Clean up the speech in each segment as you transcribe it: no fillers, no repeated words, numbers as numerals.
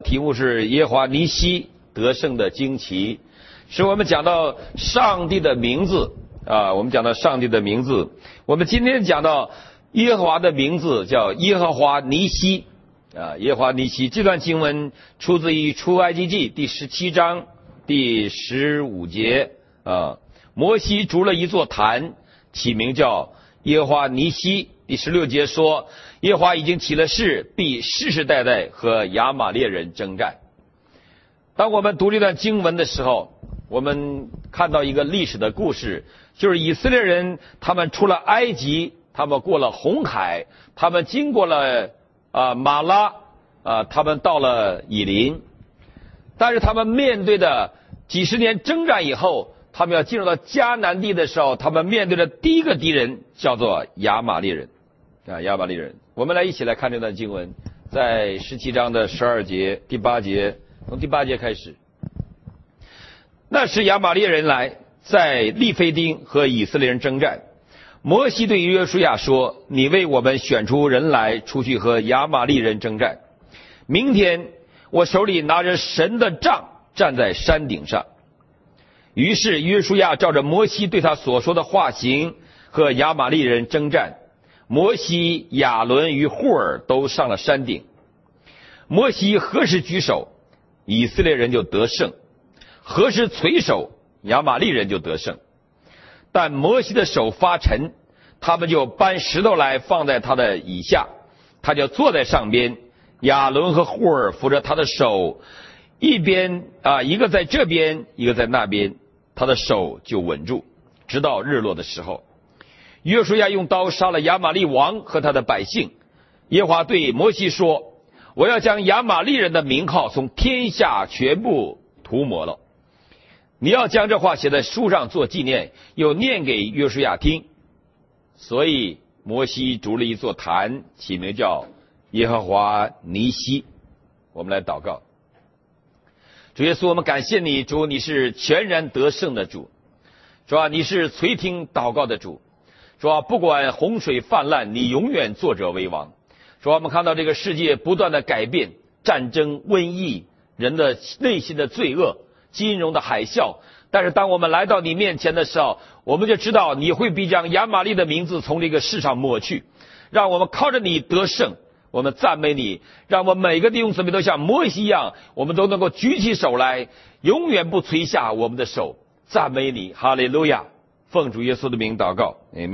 题目是耶和华尼西得胜的旌旗，是我们讲到上帝的名字啊，我们讲到上帝的名字。我们今天讲到耶和华的名字叫耶和华尼西啊，耶和华尼西。这段经文出自于出埃及记第17章第15节啊。摩西筑了一座坛，起名叫耶和华尼西。第16节说，耶和华已经起了誓，必世世代代和亚玛列人征战。当我们读这段经文的时候，我们看到一个历史的故事，就是以色列人他们出了埃及，他们过了红海，他们经过了马拉他们到了以琳，但是他们面对的几十年征战以后，他们要进入到迦南地的时候，他们面对的第一个敌人叫做亚玛力人亚玛力人。我们一起来看这段经文，在17章的12节第8节，从第8节开始。那时亚玛力人来，在利非丁和以色列人征战。摩西对约书亚说，你为我们选出人来，出去和亚玛力人征战。明天我手里拿着神的杖，站在山顶上。于是约书亚照着摩西对他所说的话行，和亚玛力人征战。摩西、亚伦与户尔都上了山顶。摩西何时举手，以色列人就得胜；何时垂手，亚玛力人就得胜。但摩西的手发沉，他们就搬石头来放在他的以下，他就坐在上边。亚伦和户尔扶着他的手，一边一个在这边，一个在那边，他的手就稳住，直到日落的时候。约书亚用刀杀了亚玛力王和他的百姓。耶和华对摩西说，我要将亚玛力人的名号从天下全部涂抹了。你要将这话写在书上做纪念，又念给约书亚听。所以摩西筑了一座坛，起名叫耶和华尼西。我们来祷告。主耶稣，我们感谢你，主，你是全然得胜的主。主啊，你是垂听祷告的主。主啊，不管洪水泛滥，你永远坐者为王。主啊，我们看到这个世界不断的改变，战争、瘟疫，人的内心的罪恶，金融的海啸。但是当我们来到你面前的时候，我们就知道你会必将亚玛力的名字从这个世上抹去，让我们靠着你得胜。我们赞美你，让我们每个弟兄姊妹都像摩西一样，我们都能够举起手来，永远不垂下我们的手，赞美你。哈利路亚，奉主耶稣的名祷告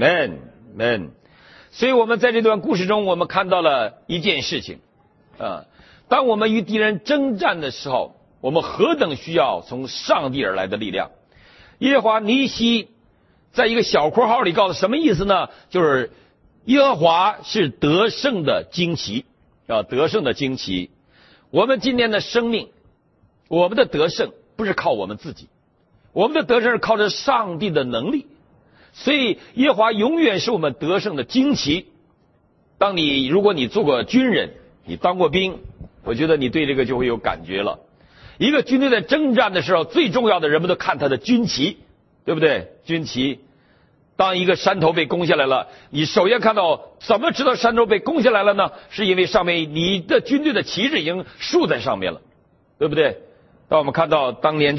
Amen。 所以我们在这段故事中，我们看到了一件事情当我们与敌人征战的时候，我们何等需要从上帝而来的力量。耶和华尼西在一个小括号里告诉什么意思呢？就是耶和华是得胜的旌旗得胜的旌旗。我们今天的生命，我们的得胜不是靠我们自己，我们的得胜是靠着上帝的能力。所以耶和华永远是我们得胜的旌旗。如果你做过军人，你当过兵，我觉得你对这个就会有感觉了。一个军队在征战的时候，最重要的人们都看他的军旗，对不对？军旗。当一个山头被攻下来了，你首先看到，怎么知道山头被攻下来了呢？是因为上面你的军队的旗帜已经竖在上面了，对不对？当我们看到当年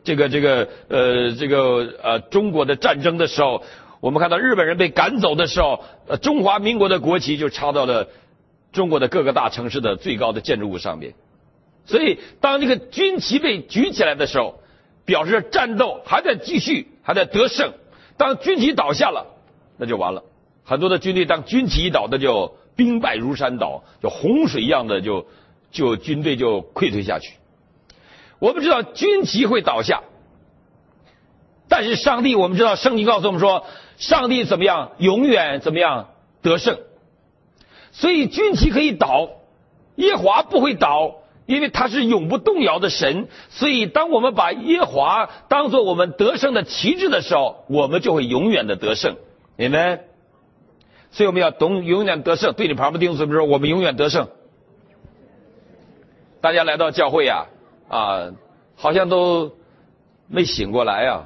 中国的战争的时候，我们看到日本人被赶走的时候，中华民国的国旗就插到了中国的各个大城市的最高的建筑物上面。所以当这个军旗被举起来的时候，表示战斗还在继续，还在得胜。当军旗倒下了，那就完了。很多的军队当军旗一倒，那就兵败如山倒，就洪水一样的就军队就溃退下去。我们知道军旗会倒下，但是上帝，我们知道圣经告诉我们说，上帝怎么样，永远怎么样得胜。所以军旗可以倒，耶和华不会倒，因为他是永不动摇的神。所以当我们把耶和华当作我们得胜的旗帜的时候，我们就会永远的得胜。你们，所以我们要懂永远得胜。对你旁边弟兄姊妹说，我们永远得胜。大家来到教会好像都没醒过来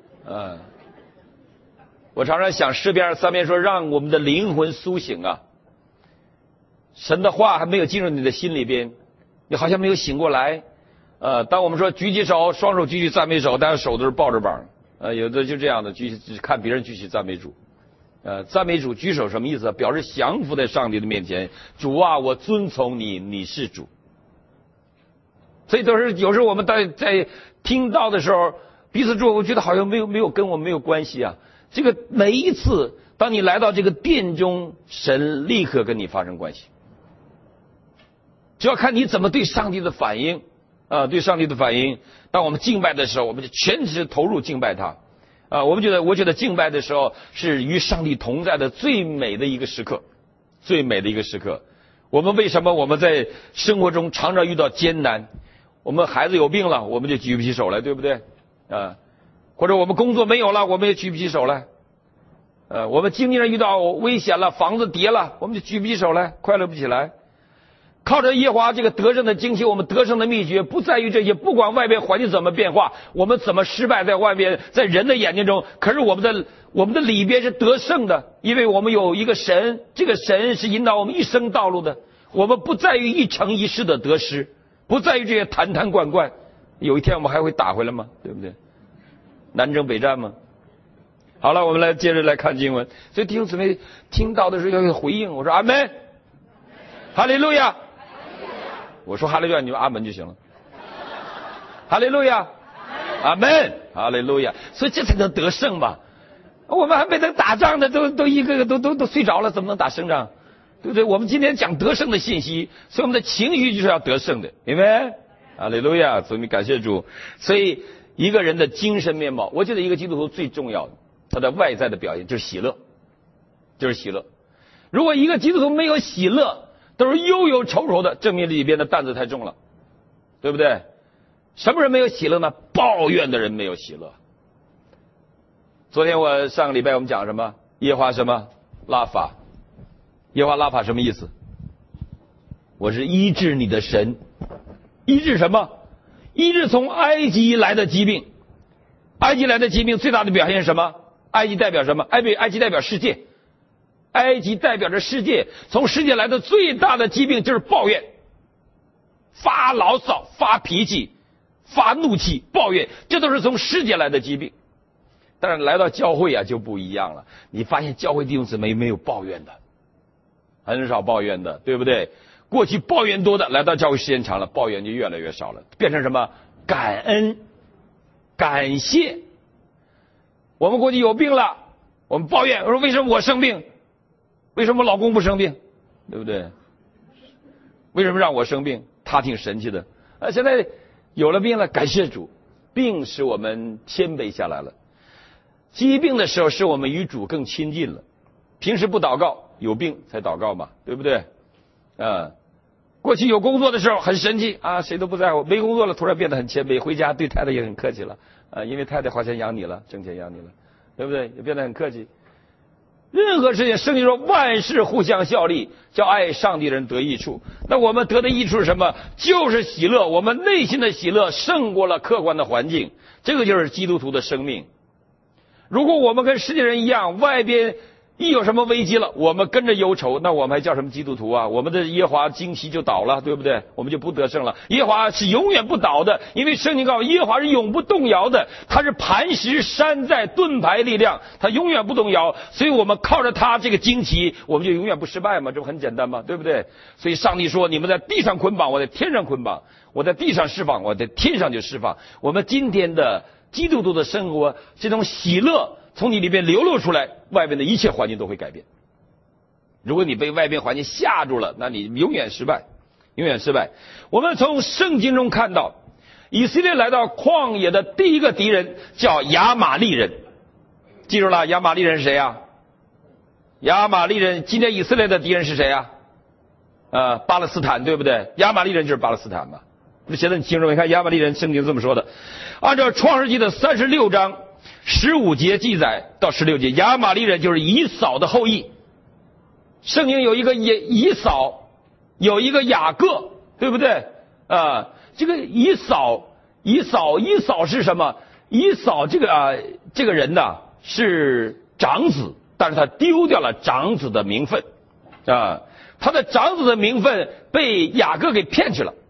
我常常想诗篇3篇说，让我们的灵魂苏醒神的话还没有进入你的心里边， 你好像没有醒过来。当我们说举起手，双手举起赞美手，但是手都是抱着膀。有的就这样的举，看别人举起赞美主。赞美主举手什么意思？表示降服在上帝的面前。主啊，我遵从你，你是主。所以都是有时候我们在听到的时候，彼此祝福，觉得好像没有跟我们没有关系啊。这个每一次，当你来到这个殿中，神立刻跟你发生关系。只要看你怎么对上帝的反应对上帝的反应。当我们敬拜的时候，我们就全职投入敬拜他我觉得敬拜的时候是与上帝同在的最美的一个时刻，最美的一个时刻。我们为什么我们在生活中常常遇到艰难？我们孩子有病了，我们就举不起手来，对不对？或者我们工作没有了，我们也举不起手来。我们经济上遇到危险了，房子跌了，我们就举不起手来，快乐不起来。靠着耶和华这个得胜的惊奇，我们得胜的秘诀不在于这些，不管外边环境怎么变化，我们怎么失败在外边，在人的眼睛中，可是我们的里边是得胜的，因为我们有一个神，这个神是引导我们一生道路的。我们不在于一城一世的得失，不在于这些坛坛罐罐，有一天我们还会打回来吗？对不对？南征北战吗？好了，我们接着来看经文。所以弟兄姊妹听到的时候要有回应，我说阿门，哈利路亚。我说哈利路亚，你说阿门就行了。哈利路亚，阿门，哈利路亚。所以这才能得胜嘛。我们还没能打仗的，都一个个都睡着了，怎么能打胜仗？对不对？我们今天讲得胜的信息，所以我们的情绪就是要得胜的，明白？哈利路亚，所以感谢主。所以一个人的精神面貌，我觉得一个基督徒最重要的，他的外在的表现就是喜乐，就是喜乐。如果一个基督徒没有喜乐，都是忧忧愁愁的，证明里边的担子太重了，对不对？什么人没有喜乐呢？抱怨的人没有喜乐。昨天上个礼拜我们讲什么？耶和华什么？拉法。耶和华拉法什么意思？我是医治你的神。医治什么？医治从埃及来的疾病。埃及来的疾病最大的表现是什么？埃及代表什么？埃及代表世界。埃及代表着世界，从世界来的最大的疾病就是抱怨，发牢骚、发脾气、发怒气、抱怨，这都是从世界来的疾病。但是来到教会就不一样了，你发现教会弟兄姊妹没有抱怨的，很少抱怨的，对不对？过去抱怨多的，来到教会时间长了，抱怨就越来越少了，变成什么？感恩、感谢。我们过去有病了，我们抱怨，我说为什么我生病？为什么老公不生病？对不对？为什么让我生病？他挺神奇的。现在有了病了，感谢主，病使我们谦卑下来了。疾病的时候使我们与主更亲近了。平时不祷告，有病才祷告嘛，对不对？过去有工作的时候很神气谁都不在乎，没工作了突然变得很谦卑，回家对太太也很客气了因为太太花钱养你了，挣钱养你了，对不对？也变得很客气。任何事情，圣经说万事互相效力，叫爱上帝人得益处。那我们得的益处是什么？就是喜乐。我们内心的喜乐胜过了客观的环境，这个就是基督徒的生命。如果我们跟世界人一样，外边一有什么危机了，我们跟着忧愁，那我们还叫什么基督徒啊？我们的耶和华旌旗就倒了，对不对？我们就不得胜了。耶和华是永远不倒的，因为圣经告诉耶和华是永不动摇的，他是磐石山寨盾牌力量，他永远不动摇。所以我们靠着他这个旌旗，我们就永远不失败嘛，这不很简单吗？对不对？所以上帝说，你们在地上捆绑，我在天上捆绑；我在地上释放，我在天上就释放。我们今天的基督徒的生活，这种喜乐从你里边流露出来，外面的一切环境都会改变。如果你被外边环境吓住了，那你永远失败，永远失败。我们从圣经中看到，以色列来到旷野的第一个敌人叫亚玛力人。记住了，亚玛力人是谁呀？亚玛力人，今天以色列的敌人是谁呀？巴勒斯坦，对不对？亚玛力人就是巴勒斯坦嘛。那现在你清楚，你看亚玛力人，圣经这么说的，按照创世纪的36章15节记载到16节，亚玛力人就是以扫的后裔。圣经有一个以扫，有一个雅各，对不对？这个以扫是什么？以扫这个人呢是长子，但是他丢掉了长子的名分他的长子的名分被雅各给骗去了。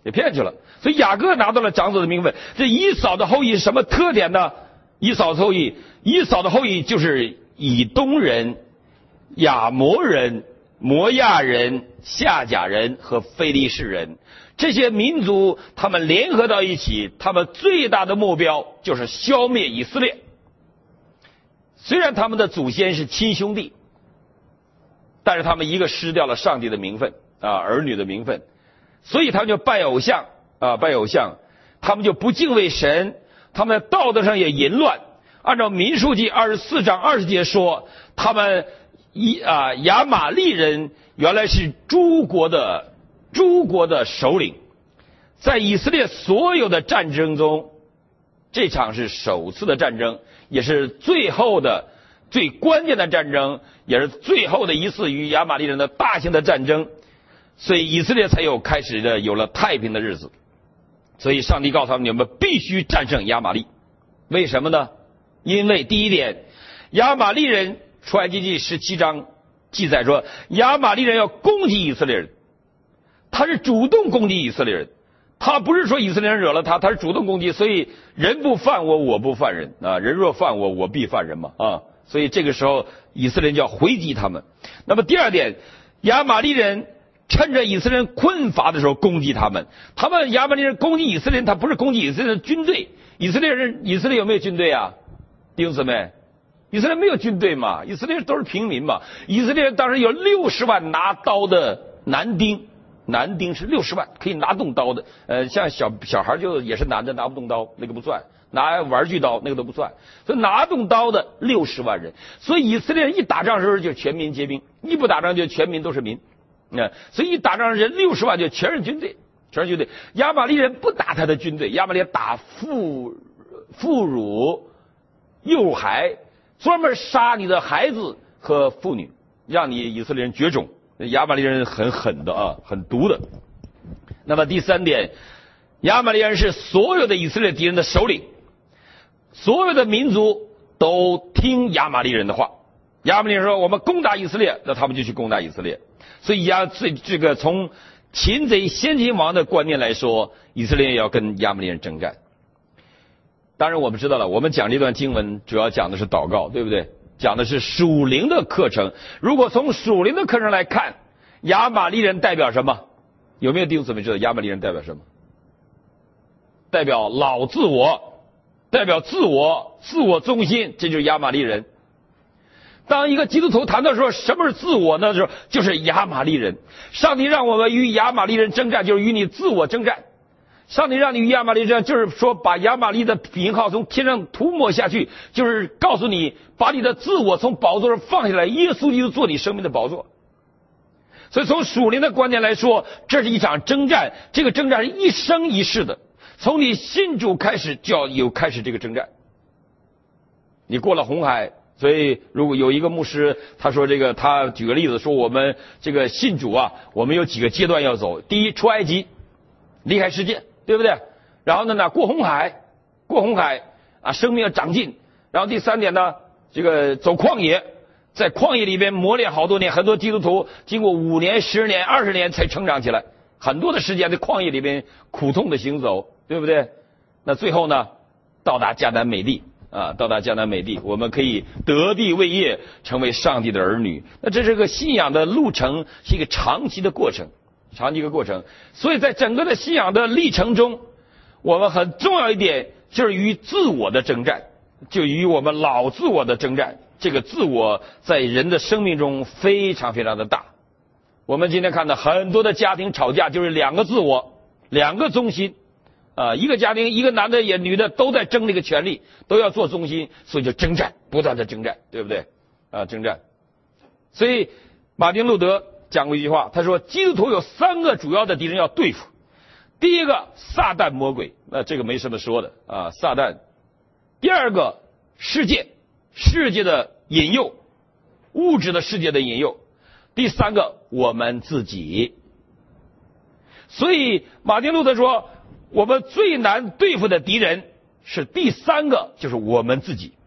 给骗去了。所以雅各拿到了长子的名分。这以扫的后裔是什么特点呢？以扫的后裔就是以东人、亚摩人、摩亚人、夏甲人和非利士人。这些民族他们联合到一起，他们最大的目标就是消灭以色列。虽然他们的祖先是亲兄弟，但是他们一个失掉了上帝的名分儿女的名分，所以他们就拜偶像他们就不敬畏神，他们在道德上也淫乱。按照民数记24章20节说，他们亚玛利人原来是诸国的首领。在以色列所有的战争中，这场是首次的战争，也是最后的最关键的战争，也是最后的一次与亚玛利人的大型的战争。所以以色列才有了太平的日子。所以上帝告诉他们，你们必须战胜亚玛利。为什么呢？因为第一点，亚玛利人出埃及记17章记载说，亚玛利人要攻击以色列人，他是主动攻击以色列人，他不是说以色列人惹了他，他是主动攻击。所以人不犯我，我不犯人人若犯我，我必犯人嘛所以这个时候以色列人就要回击他们。那么第二点，亚玛利人趁着以色列人困乏的时候攻击他们。亚玛利人攻击以色列人，他不是攻击以色列人的军队。以色列有没有军队啊？弟兄姊妹，以色列没有军队嘛，以色列都是平民嘛。以色列人当时有60万拿刀的男丁是60万可以拿动刀的。像小孩就也是男的拿不动刀，那个不算，拿玩具刀那个都不算。所以拿动刀的60万人。所以以色列人一打仗的时候就全民皆兵，一不打仗就全民都是民。所以一打仗人60万就全是军队。亚玛利人不打他的军队，亚玛利人打妇孺幼孩，专门杀你的孩子和妇女，让你以色列人绝种。亚玛利人很狠的很毒的。那么第三点，亚玛利人是所有的以色列敌人的首领，所有的民族都听亚玛利人的话。亚玛利人说我们攻打以色列，那他们就去攻打以色列。所以这个从擒贼先擒王的观念来说，以色列要跟亚玛利人征战。当然我们知道了，我们讲这段经文主要讲的是祷告，对不对？讲的是属灵的课程。如果从属灵的课程来看，亚玛利人代表什么？有没有弟兄姊妹知道亚玛利人代表什么？代表老自我，代表自我中心，这就是亚玛利人。当一个基督徒谈到说什么是自我呢？就是亚玛利人。上帝让我们与亚玛利人征战，就是与你自我征战。上帝让你与亚玛利人，就是说把亚玛利的名号从天上涂抹下去，就是告诉你把你的自我从宝座上放下来，耶稣基督做你生命的宝座。所以从属灵的观点来说，这是一场征战，这个征战是一生一世的，从你信主开始就要开始这个征战。你过了红海，所以如果有一个牧师他说他举个例子说，我们这个信主我们有几个阶段要走。第一，出埃及，离开世界，对不对？然后呢过红海生命要长进。然后第三点呢，这个走旷野，在旷野里边磨练好多年，很多基督徒经过5年、10年、20年才成长起来，很多的时间在旷野里边苦痛的行走，对不对？那最后呢，到达迦南美地我们可以得地为业，成为上帝的儿女。那这是个信仰的路程，是一个长期的过程。所以在整个的信仰的历程中，我们很重要一点就是与自我的征战，就与我们老自我的征战。这个自我在人的生命中非常非常的大。我们今天看到很多的家庭吵架，就是2个自我，2个中心。一个家庭，一个男的也女的都在争这个权利，都要做中心，所以就征战，不断的征战，对不对？征战。所以马丁路德讲过一句话，他说基督徒有3个主要的敌人要对付。第一个，撒旦魔鬼，这个没什么说的撒旦。第二个，世界的引诱，物质的世界的引诱。第三个，我们自己。所以马丁路德说，我们最难对付的敌人是第3个，就是我们自己。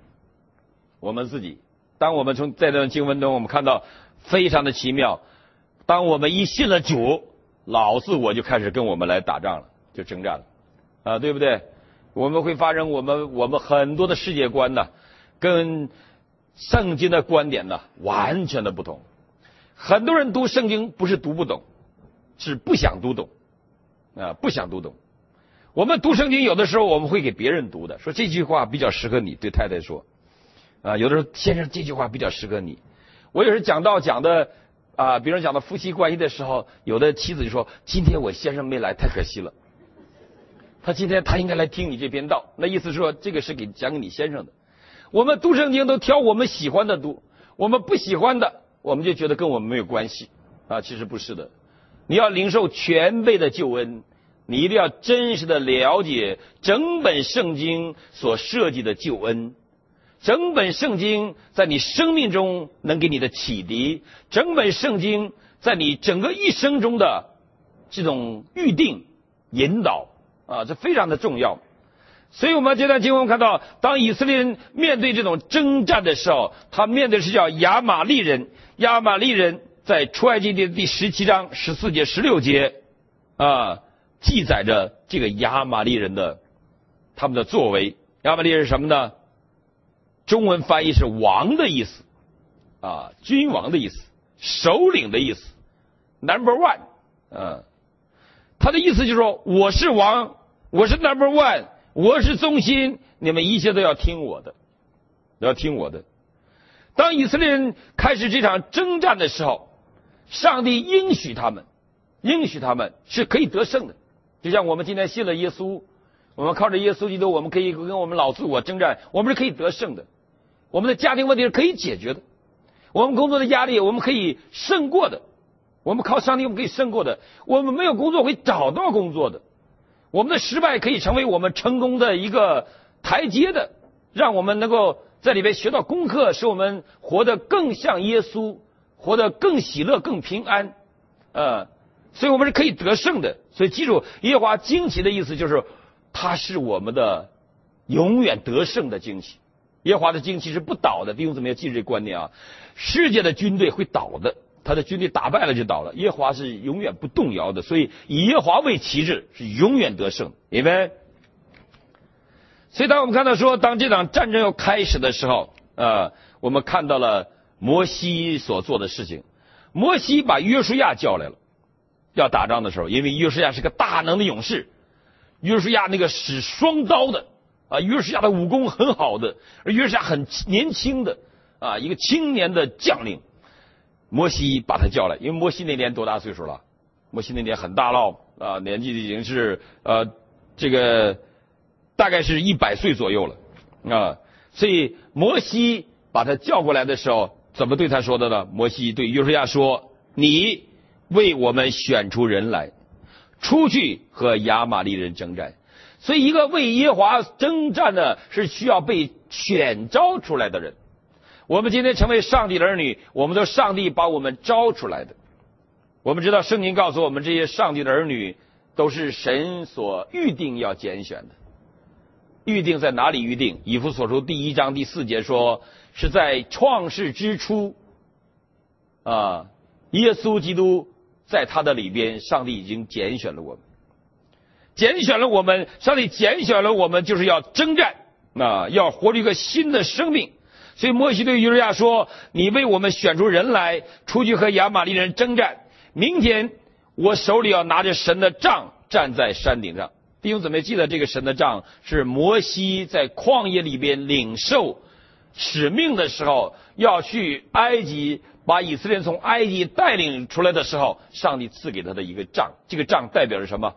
当我们在这段经文中，我们看到非常的奇妙。当我们一信了主，老自我就开始跟我们来打仗了。 就征战了，对不对？我们会发生我们很多的世界观呢，跟圣经的观点呢完全的不同。很多人读圣经不是读不懂，是不想读懂，不想读懂。我们读圣经有的时候我们会给别人读的，说这句话比较适合你，对太太说，有的时候先生这句话比较适合你。我有时讲的比如讲到夫妻关系的时候，有的妻子就说，今天我先生没来，太可惜了。今天他应该来听你这篇道，那意思是说这个是讲给你先生的。我们读圣经都挑我们喜欢的读，我们不喜欢的我们就觉得跟我们没有关系其实不是的。你要领受全备的救恩，你一定要真实的了解整本圣经所设计的救恩，整本圣经在你生命中能给你的启迪，整本圣经在你整个一生中的这种预定引导这非常的重要。所以我们这段经文看到，当以色列人面对这种征战的时候，他面对的是叫亚玛力人。亚玛力人在出埃及记第17章14节16节记载着这个亚玛力人的他们的作为。亚玛力人是什么呢？中文翻译是王的意思君王的意思，首领的意思， number one 他的意思就是说，我是王，我是 number one， 我是中心，你们一切都要听我的，要听我的。当以色列人开始这场征战的时候，上帝应许他们是可以得胜的。就像我们今天信了耶稣，我们靠着耶稣基督，我们可以跟我们老自我征战，我们是可以得胜的。我们的家庭问题是可以解决的，我们工作的压力我们可以胜过的，我们靠上帝我们可以胜过的，我们没有工作会找到工作的，我们的失败可以成为我们成功的一个台阶的，让我们能够在里面学到功课，使我们活得更像耶稣，活得更喜乐更平安所以我们是可以得胜的。所以记住，耶和华旌旗的意思就是他是我们的永远得胜的旌旗。耶和华的旌旗是不倒的，弟兄姊妹要记住这个观念世界的军队会倒的，他的军队打败了就倒了，耶和华是永远不动摇的，所以以耶和华为旗帜是永远得胜。因为所以当我们看到说，当这场战争要开始的时候我们看到了摩西所做的事情。摩西把约书亚叫来了，要打仗的时候，因为约书亚是个大能的勇士，约书亚那个使双刀的约书亚的武功很好的，而约书亚很年轻的一个青年的将领。摩西把他叫来，因为摩西那年多大岁数了？摩西那年很大了年纪已经是这个大概是100岁左右了所以摩西把他叫过来的时候，怎么对他说的呢？摩西对约书亚说，你为我们选出人来，出去和亚玛力人征战。所以一个为耶和华征战的是需要被选召出来的人。我们今天成为上帝的儿女，我们都是上帝把我们招出来的。我们知道圣经告诉我们，这些上帝的儿女都是神所预定要拣选的。预定在哪里预定？以弗所书第1章第4节说，是在创世之初耶稣基督在他的里边，上帝已经拣选了我们，上帝拣选了我们就是要征战要活出一个新的生命。所以摩西对约书亚说，你为我们选出人来，出去和亚玛力人征战，明天我手里要拿着神的杖站在山顶上。弟兄姊妹记得，这个神的杖是摩西在旷野里边领受使命的时候，要去埃及把以色列人从埃及带领出来的时候，上帝赐给他的一个杖。这个杖代表着什么？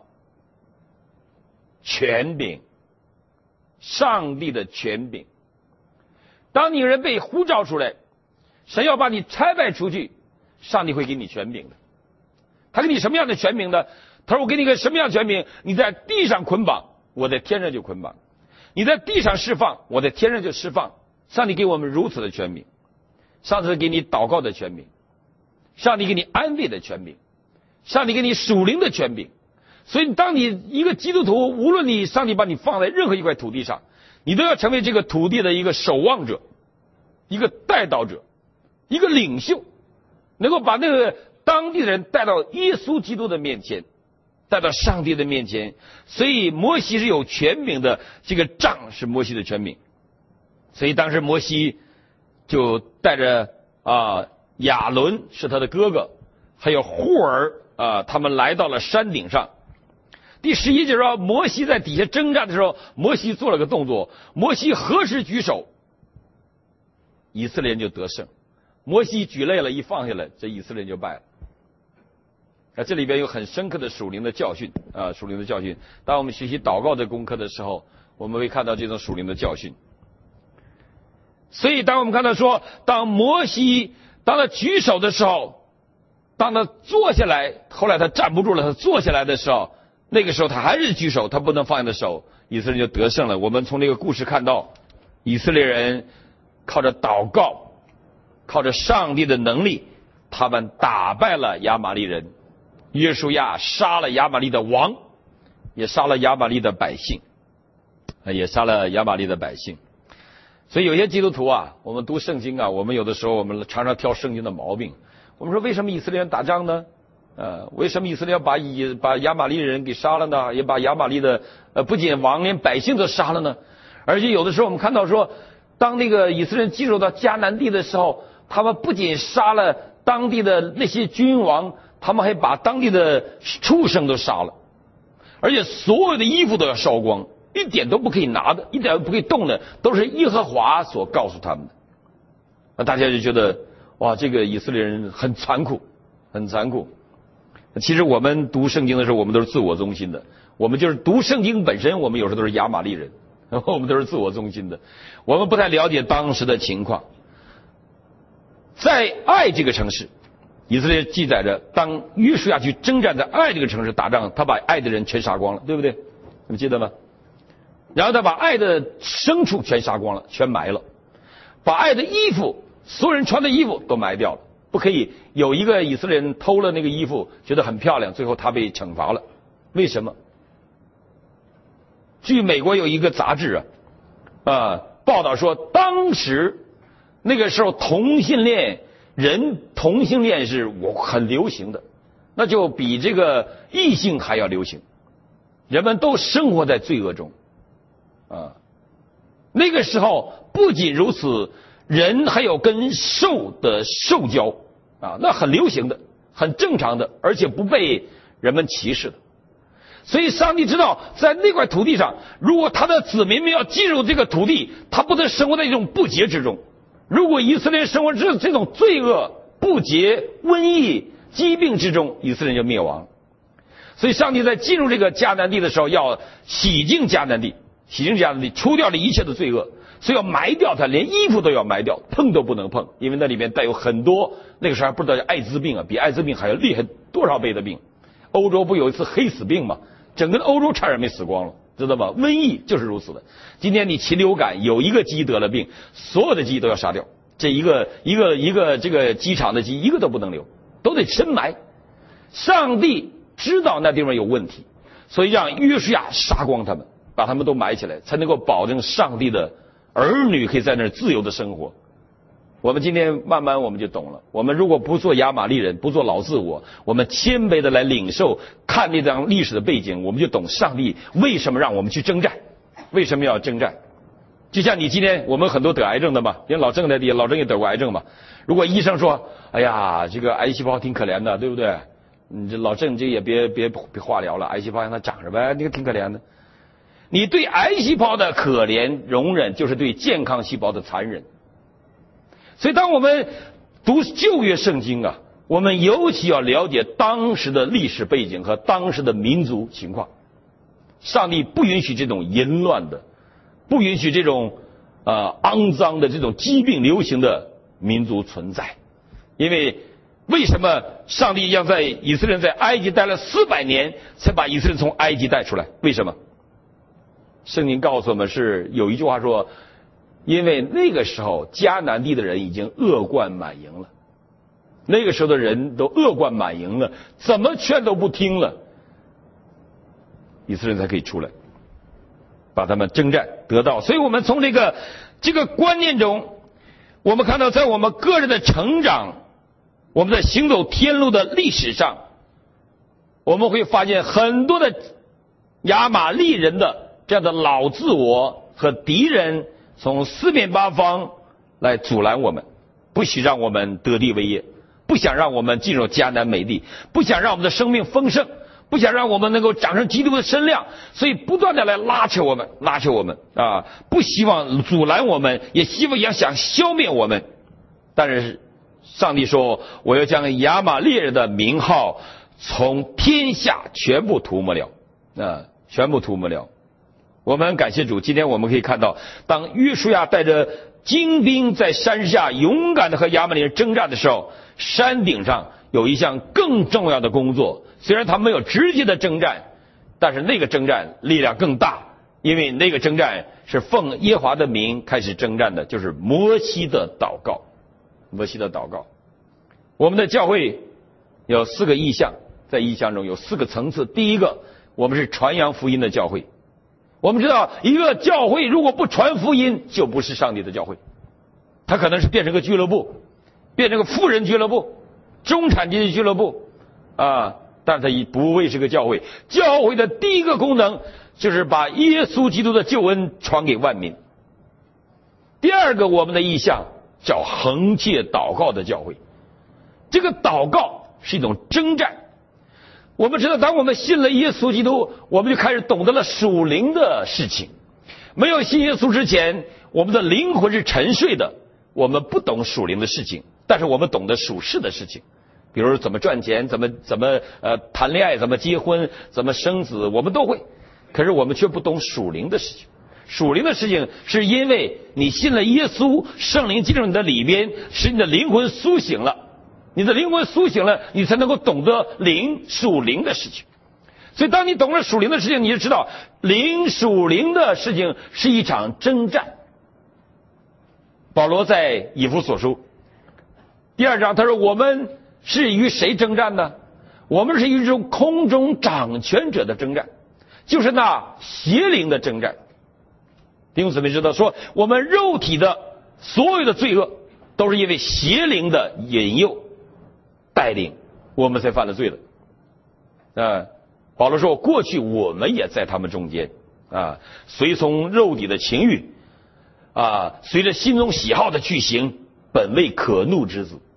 权柄，上帝的权柄。当你人被呼召出来，神要把你差派出去，上帝会给你权柄的。他给你什么样的权柄呢？他说，我给你个什么样的权柄？你在地上捆绑，我在天上就捆绑；你在地上释放，我在天上就释放。上帝给我们如此的权柄，上帝给你祷告的权柄，上帝给你安慰的权柄，上帝给你属灵的权柄。所以当你一个基督徒，无论你上帝把你放在任何一块土地上，你都要成为这个土地的一个守望者，一个带导者，一个领袖，能够把那个当地的人带到耶稣基督的面前， 带到上帝的面前。所以摩西是有权柄的，这个杖是摩西的权柄。所以当时摩西就带着亚伦是他的哥哥，还有户尔他们来到了山顶上。第11节说，摩西在底下征战的时候，摩西做了个动作，摩西何时举手，以色列人就得胜。摩西举累了，一放下来，这以色列人就败了。这里边有很深刻的属灵的教训属灵的教训。当我们学习祷告的功课的时候，我们会看到这种属灵的教训。所以当我们看到说，当摩西当他举手的时候，当他坐下来，后来他站不住了，他坐下来的时候，那个时候他还是举手，他不能放下的手，以色列人就得胜了。我们从这个故事看到，以色列人靠着祷告，靠着上帝的能力，他们打败了亚玛利人。约书亚杀了亚玛利的王，也杀了亚玛利的百姓，所以有些基督徒我们读圣经我们有的时候我们常常挑圣经的毛病。我们说，为什么以色列人打仗呢？为什么以色列要把亚玛利人给杀了呢？也把亚玛利的不仅王连百姓都杀了呢？而且有的时候我们看到说，当那个以色列人进入到迦南地的时候，他们不仅杀了当地的那些君王，他们还把当地的畜生都杀了，而且所有的衣服都要烧光，一点都不可以拿的，一点都不可以动的，都是耶和华所告诉他们的。那大家就觉得，哇，这个以色列人很残酷，很残酷。其实我们读圣经的时候，我们都是自我中心的。我们就是读圣经本身，我们有时候都是亚玛利人，我们都是自我中心的。我们不太了解当时的情况。在爱这个城市，以色列记载着，当约书亚去征战在爱这个城市打仗，他把爱的人全杀光了，对不对？你们记得吗？然后他把爱的牲畜全杀光了，全埋了，把爱的衣服，所有人穿的衣服都埋掉了。不可以有一个以色列人偷了那个衣服，觉得很漂亮，最后他被惩罚了。为什么？据美国有一个杂志报道说，当时那个时候同性恋是很流行的，那就比这个异性还要流行，人们都生活在罪恶中那个时候不仅如此，人还有跟兽的兽交那很流行的，很正常的，而且不被人们歧视的。所以上帝知道，在那块土地上，如果他的子民们要进入这个土地，他不能生活在一种不洁之中。如果以色列人生活在这种罪恶、不洁、瘟疫、疾病之中，以色列人就灭亡。所以上帝在进入这个迦南地的时候，要洗净迦南地，除掉了一切的罪恶，所以要埋掉它，连衣服都要埋掉，碰都不能碰，因为那里面带有很多，那个时候还不知道艾滋病比艾滋病还要厉害多少倍的病。欧洲不有一次黑死病吗？整个欧洲差点没死光了，知道吗？瘟疫就是如此的。今天你禽流感有一个鸡得了病，所有的鸡都要杀掉，这一个这个鸡场的鸡一个都不能留，都得深埋。上帝知道那地方有问题，所以让约书亚杀光他们，把他们都埋起来，才能够保证上帝的儿女可以在那儿自由的生活。我们今天慢慢我们就懂了，我们如果不做亚玛利人，不做老自我，我们谦卑的来领受，看那张历史的背景，我们就懂上帝为什么让我们去征战，为什么要征战。就像你今天我们很多得癌症的嘛，因为老郑在地下，老郑也得过癌症嘛。如果医生说，哎呀，这个癌细胞挺可怜的，对不对？你这老郑这也别化疗了，癌细胞让它长着呗，那个挺可怜的。你对癌细胞的可怜容忍，就是对健康细胞的残忍。所以当我们读旧约圣经我们尤其要了解当时的历史背景和当时的民族情况。上帝不允许这种淫乱的，不允许这种肮脏的这种疾病流行的民族存在。因为什么上帝要在以色列人在埃及待了400年才把以色列人从埃及带出来？为什么？圣经告诉我们是有一句话说，因为那个时候迦南地的人已经恶贯满盈了，那个时候的人都恶贯满盈了，怎么劝都不听了，以色列人才可以出来把他们征战得到。所以我们从这个观念中，我们看到在我们个人的成长，我们在行走天路的历史上， 我们会发现很多的亚玛力人的这样的老自我和敌人从四面八方来阻拦我们，不许让我们得地为业，不想让我们进入迦南美地，不想让我们的生命丰盛，不想让我们能够长成基督的身量，所以不断的来拉扯我们啊，不希望阻拦我们，也想消灭我们。但是上帝说，我要将亚玛力人的名号从天下全部涂抹了啊，全部涂抹了。我们感谢主，今天我们可以看到，当约书亚带着精兵在山下勇敢的和亚玛力人征战的时候，山顶上有一项更重要的工作。虽然他没有直接的征战，但是那个征战力量更大，因为那个征战是奉耶和华的名开始征战的，就是摩西的祷告。摩西的祷告。我们的教会有4个意象，在意象中有4个层次。第一个，我们是传扬福音的教会。我们知道，一个教会如果不传福音，就不是上帝的教会，它可能是变成个俱乐部，变成个富人俱乐部、中产阶级俱乐部啊，但它也不会是个教会。教会的第一个功能就是把耶稣基督的救恩传给万民。第二个，我们的意象叫恒切祷告的教会。这个祷告是一种征战。我们知道，当我们信了耶稣基督，我们就开始懂得了属灵的事情。没有信耶稣之前，我们的灵魂是沉睡的，我们不懂属灵的事情，但是我们懂得属世的事情，比如怎么赚钱，怎么谈恋爱，怎么结婚，怎么生子，我们都会。可是我们却不懂属灵的事情。属灵的事情是因为你信了耶稣，圣灵进入你的里边，使你的灵魂苏醒了。你的灵魂苏醒了，你才能够懂得属灵的事情。所以当你懂了属灵的事情，你就知道属灵的事情是一场征战。保罗在以弗所书第2章他说，我们是与谁征战呢？我们是与这种空中掌权者的征战，就是那邪灵的征战。弟兄姊妹知道说，我们肉体的所有的罪恶都是因为邪灵的引诱带领我们才犯了罪的。保罗说，过去我们也在他们中间啊，随从肉体的情欲啊，随着心中喜好的去行，本为可怒之子。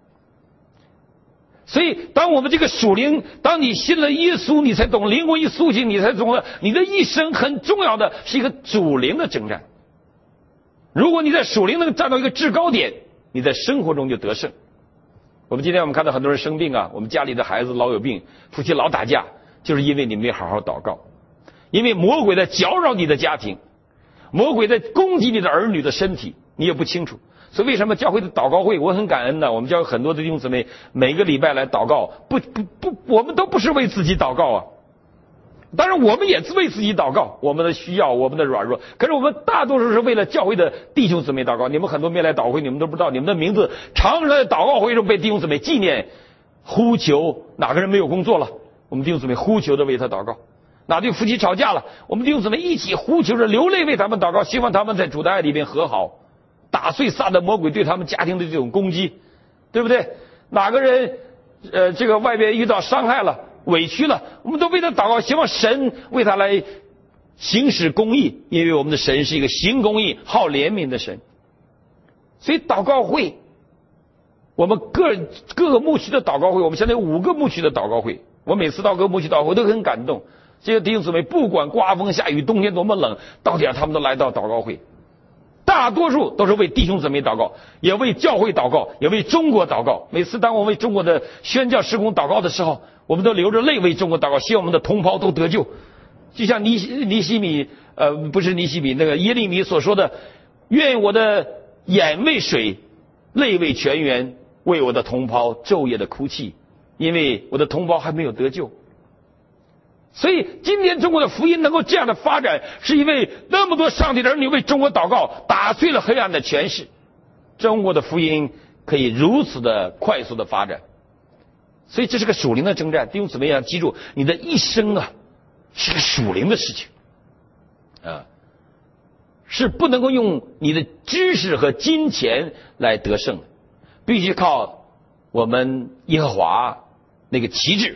所以当我们这个属灵，当你信了耶稣，你才懂灵魂一苏醒，你才懂了你的一生很重要的是一个属灵的征战。如果你在属灵能站到一个制高点，你在生活中就得胜。我们看到很多人生病啊，我们家里的孩子老有病，夫妻老打架，就是因为你没好好祷告，因为魔鬼在搅扰你的家庭，魔鬼在攻击你的儿女的身体，你也不清楚。所以为什么教会的祷告会，我很感恩的，我们教会很多的弟兄姊妹每个礼拜来祷告，我们都不是为自己祷告啊，当然我们也是为自己祷告，我们的需要，我们的软弱，可是我们大多数是为了教会的弟兄姊妹祷告。你们很多没来祷告会，你们都不知道，你们的名字常常在祷告会中被弟兄姊妹纪念呼求。哪个人没有工作了，我们弟兄姊妹呼求着为他祷告。哪对夫妻吵架了，我们弟兄姊妹一起呼求着流泪为他们祷告，希望他们在主的爱里面和好，打碎撒旦魔鬼对他们家庭的这种攻击，对不对？哪个人这个外边遇到伤害了，委屈了，我们都为他祷告，希望神为他来行使公义，因为我们的神是一个行公义好怜悯的神。所以祷告会，我们各个牧区的祷告会，我们现在有5个牧区的祷告会，我每次到各个牧区祷告会都很感动。这些弟兄姊妹不管刮风下雨，冬天多么冷，到点他们都来到祷告会，大多数都是为弟兄姊妹祷告，也为教会祷告，也为中国祷告。每次当我为中国的宣教事工祷告的时候，我们都流着泪为中国祷告，希望我们的同胞都得救。就像尼希米那个耶利米所说的，愿我的眼为水，泪为泉源，为我的同胞昼夜的哭泣，因为我的同胞还没有得救。所以今天中国的福音能够这样的发展，是因为那么多上帝的儿女为中国祷告，打碎了黑暗的权势，中国的福音可以如此的快速的发展。所以这是个属灵的征战。弟兄姊妹要记住，你的一生啊是个属灵的事情啊，是不能够用你的知识和金钱来得胜的，必须靠我们耶和华那个旗帜，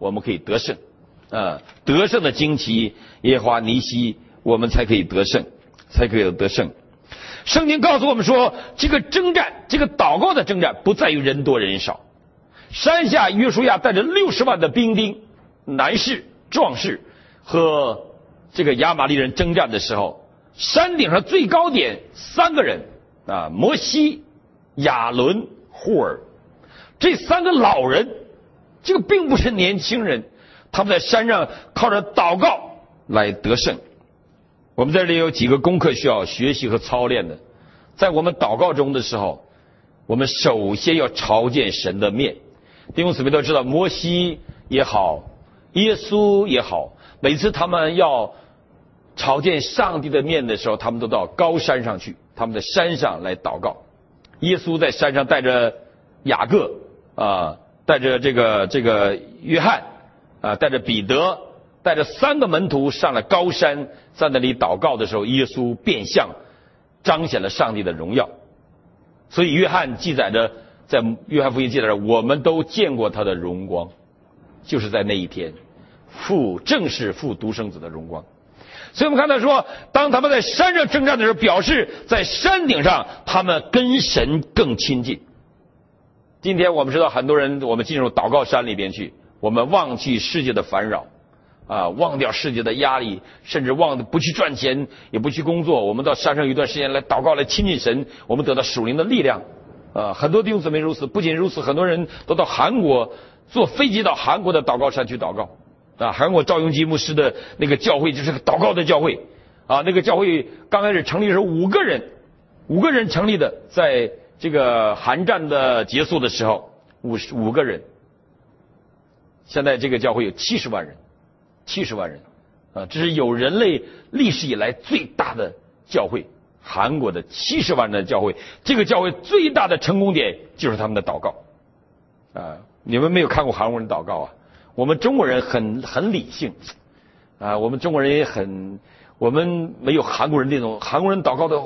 我们可以得胜。得胜的旌旗耶和华尼西，我们才可以得胜，才可以得胜。圣经告诉我们说，这个征战，这个祷告的征战不在于人多人少。山下约书亚带着60万的兵丁、男士、壮士和这个亚玛力人征战的时候，山顶上最高点3个人摩西、亚伦、户尔，这3个老人，这个并不是年轻人，他们在山上靠着祷告来得胜。我们这里有几个功课需要学习和操练的。在我们祷告中的时候，我们首先要朝见神的面。弟兄姊妹都知道，摩西也好，耶稣也好，每次他们要朝见上帝的面的时候，他们都到高山上去，他们在山上来祷告。耶稣在山上带着雅各带着这个约翰带着彼得，带着3个门徒上了高山，在那里祷告的时候，耶稣变相彰显了上帝的荣耀。所以约翰记载着，在约翰福音记载着，我们都见过他的荣光，就是在那一天，正是父独生子的荣光。所以我们看到说，当他们在山上征战的时候，表示在山顶上他们跟神更亲近。今天我们知道，很多人我们进入祷告山里边去，我们忘记世界的烦扰忘掉世界的压力，甚至不去赚钱，也不去工作，我们到山上有一段时间来祷告，来亲近神，我们得到属灵的力量很多弟兄姊妹如此。不仅如此，很多人都到韩国，坐飞机到韩国的祷告山去祷告韩国赵永基牧师的那个教会就是个祷告的教会那个教会刚开始成立的时候5个人成立的，在这个韩战的结束的时候5个人，现在这个教会有70万人这是有人类历史以来最大的教会，韩国的70万人的教会。这个教会最大的成功点就是他们的祷告你们没有看过韩国人祷告我们中国人很理性我们中国人也我们没有韩国人那种，韩国人祷告的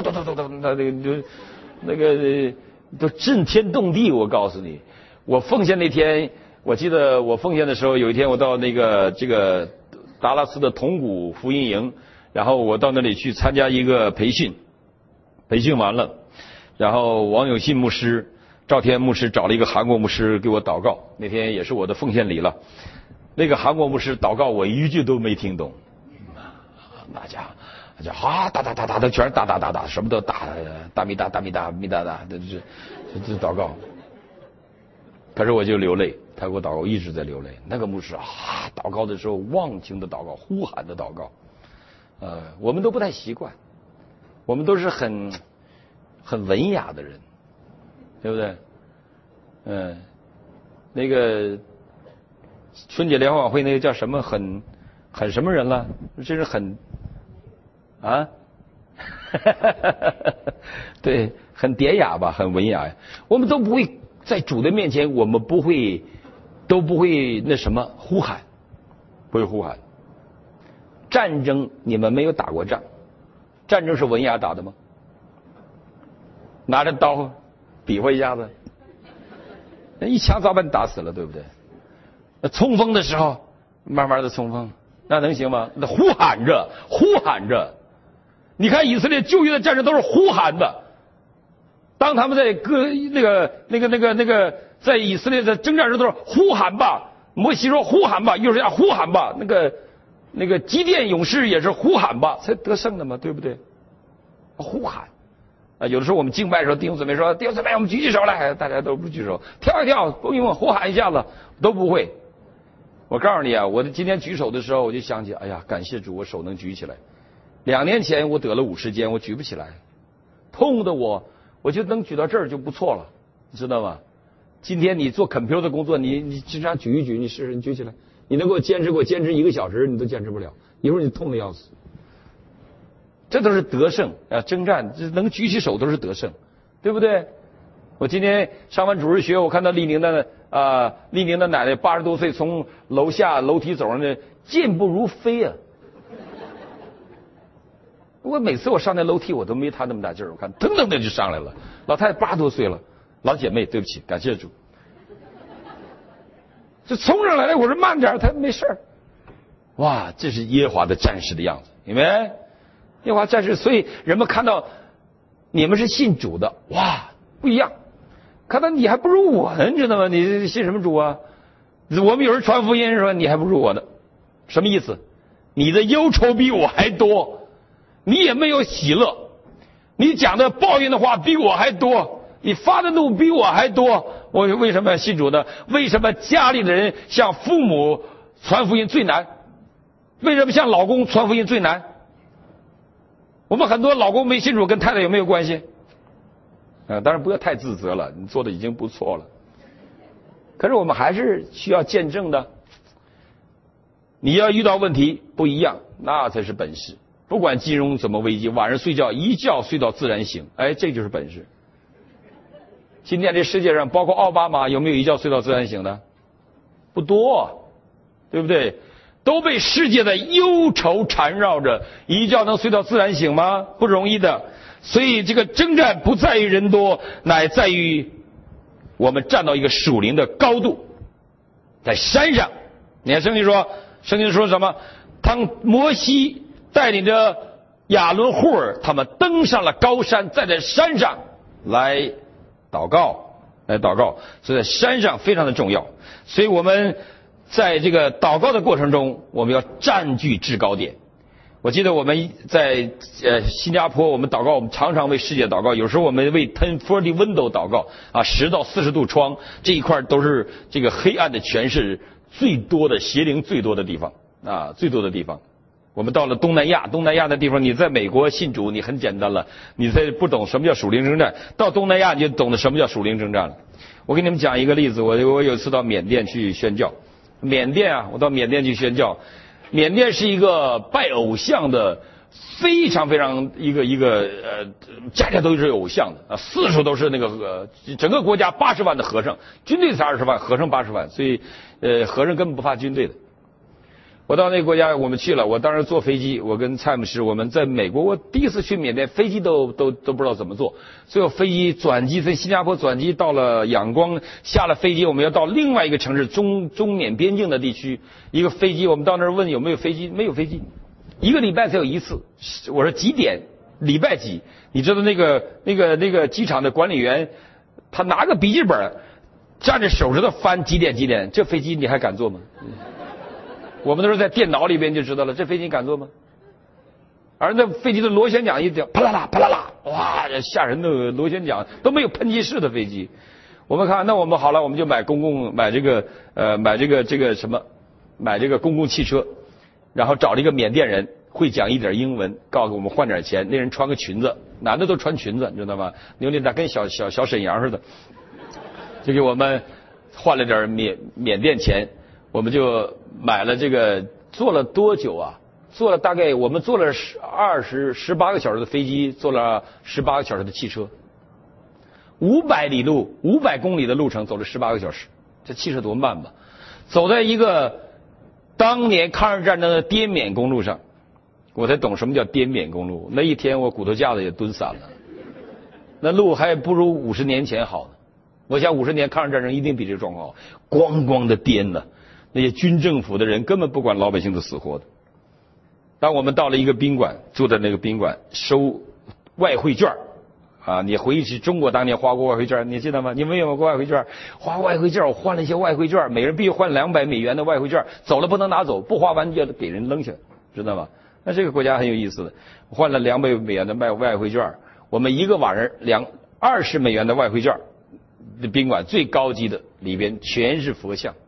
那个都震天动地。我告诉你，我奉献那天，我记得我奉献的时候，有一天我到这个达拉斯的铜鼓福音营，然后我到那里去参加一个培训完了，然后王永信牧师、赵天牧师找了一个韩国牧师给我祷告，那天也是我的奉献礼了。那个韩国牧师祷告我一句都没听懂，那家伙哒哒哒哒的，全是哒哒哒哒，什么都哒大咪哒大咪哒咪哒哒，这祷告。可是我就流泪，他给我祷告，我一直在流泪。那个牧师祷告的时候忘情的祷告，呼喊的祷告，我们都不太习惯，我们都是很文雅的人，对不对？那个春节联欢晚会那个叫什么很什么人了？真是很对，很典雅吧，很文雅。我们都不会在主的面前，我们都不会那什么呼喊，不会呼喊。战争你们没有打过仗，战争是文雅打的吗？拿着刀比划一下子，那一枪早把你打死了，对不对？那冲锋的时候，慢慢的冲锋，那能行吗？那呼喊着。你看以色列旧约的战争都是呼喊的。当他们在在以色列的征战时都是呼喊吧。摩西说呼喊吧，约书亚呼喊吧，那个基甸勇士也是呼喊吧，才得胜的嘛，对不对？呼喊有的时候我们敬拜的时候，弟兄姊妹说弟兄姊妹我们举起手来，大家都不举手，跳一跳，蹦一蹦，呼喊一下子都不会。我告诉你我今天举手的时候，我就想起，哎呀，感谢主，我手能举起来。2年前我得了50肩，我举不起来，痛的我就能举到这儿就不错了，你知道吗？今天你做 computer 的工作，你经常举一举，你试试，你举起来，你能给我坚持1个小时，你都坚持不了，一会儿你痛的要死。这都是得胜征战，能举起手都是得胜，对不对？我今天上完主日学，我看到丽宁的奶奶80多岁，从楼下楼梯走上去，健步如飞我每次我上那楼梯，我都没她那么大劲儿，我看噔噔的就上来了。老太太80多岁了，老姐妹，对不起，感谢主。 就冲上来了，我说慢点，他没事儿。哇，这是耶和华的战士的样子，因为耶和华战士，所以人们看到你们是信主的，哇，不一样。看到你还不如我呢，你知道吗？你信什么主啊？我们有人传福音说你还不如我呢，什么意思？你的忧愁比我还多，你也没有喜乐，你讲的抱怨的话比我还多，你发的怒比我还多。我为什么要信主呢？为什么家里的人向父母传福音最难？为什么向老公传福音最难？我们很多老公没信主跟太太有没有关系？当然不要太自责了，你做的已经不错了。可是我们还是需要见证的。你要遇到问题不一样，那才是本事。不管金融怎么危机，晚上睡觉一觉睡到自然醒，哎，这就是本事。今天这世界上，包括奥巴马，有没有一觉睡到自然醒的？不多，对不对？都被世界的忧愁缠绕着，一觉能睡到自然醒吗？不容易的。所以这个征战不在于人多，乃在于我们站到一个属灵的高度，在山上。你看圣经说什么？当摩西带领着亚伦户尔他们登上了高山，在这山上来祷告。所以在山上非常的重要。所以我们在这个祷告的过程中，我们要占据制高点。我记得我们在新加坡，我们祷告，我们常常为世界祷告，有时候我们为 1040 window 祷告啊，10到40度窗这一块都是这个黑暗的权势最多的、邪灵最多的地方啊，最多的地方。我们到了东南亚的地方，你在美国信主你很简单了，你在不懂什么叫属灵征战，到东南亚你就懂得什么叫属灵征战了。我给你们讲一个例子，我有一次到缅甸去宣教，我到缅甸去宣教。缅甸是一个拜偶像的非常非常一个家家都是偶像的啊，四处都是那个整个国家80万的和尚，军队才20万，和尚80万，所以和尚根本不怕军队的。我到那个国家我们去了，我当时坐飞机，我跟蔡牧师我们在美国，我第一次去缅甸，飞机都不知道怎么坐，所以我飞机转机从新加坡转机到了仰光，下了飞机我们要到另外一个城市中缅边境的地区，一个飞机我们到那儿问有没有飞机，没有飞机，1个礼拜才有一次。我说几点？礼拜几？你知道那个机场的管理员他拿个笔记本站着手指头翻几点，这飞机你还敢坐吗？我们都是在电脑里边就知道了，这飞机你敢坐吗？而那飞机的螺旋桨一掉，啪啦啦啪啦啦，哇，吓人的螺旋桨都没有喷气式的飞机。我们看，那我们好了，我们就买这个公共汽车，然后找了一个缅甸人会讲一点英文，告诉我们换点钱。那人穿个裙子，男的都穿裙子，你知道吗？牛脸蛋跟小沈阳似的，就给我们换了点缅甸钱。我们就买了这个，坐了多久啊？坐了大概我们坐了18个小时的飞机，坐了18个小时的汽车，500公里的路程走了18个小时，这汽车多慢吧？走在一个当年抗日战争的滇缅公路上，我才懂什么叫滇缅公路。那一天我骨头架子也蹲散了，那路还不如50年前好呢。我想50年抗日战争一定比这个状况好，咣咣的颠呢。那些军政府的人根本不管老百姓的死活的。当我们到了一个宾馆，住在那个宾馆收外汇券啊，你回忆起中国当年花过外汇券，你记得吗？你们有没有过外汇券？花外汇券，我换了一些外汇券，每人必须换200美元的外汇券，走了不能拿走，不花完就给人扔下，知道吗？那这个国家很有意思的，换了200美元的外汇券，我们一个晚上20美元的外汇券，宾馆最高级的里边全是佛像。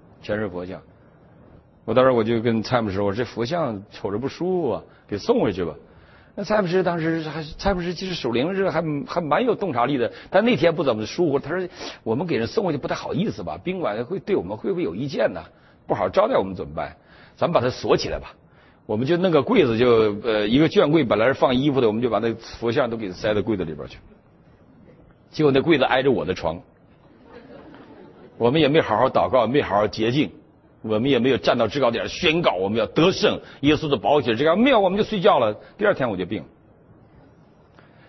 我当时我就跟蔡牧师说，我这佛像瞅着不舒服啊，给送回去吧。那蔡牧师当时蔡牧师其实属灵是还蛮有洞察力的，但那天不怎么舒服。他说我们给人送回去不太好意思吧，宾馆会对我们会不会有意见呢？不好招待我们怎么办？咱们把它锁起来吧。我们就弄个柜子，就一个卷柜，本来是放衣服的，我们就把那佛像都给塞到柜子里边去。结果那柜子挨着我的床。我们也没好好祷告，没好好洁净，我们也没有站到制高点宣告我们要得胜，耶稣的宝血这个没有，我们就睡觉了。第二天我就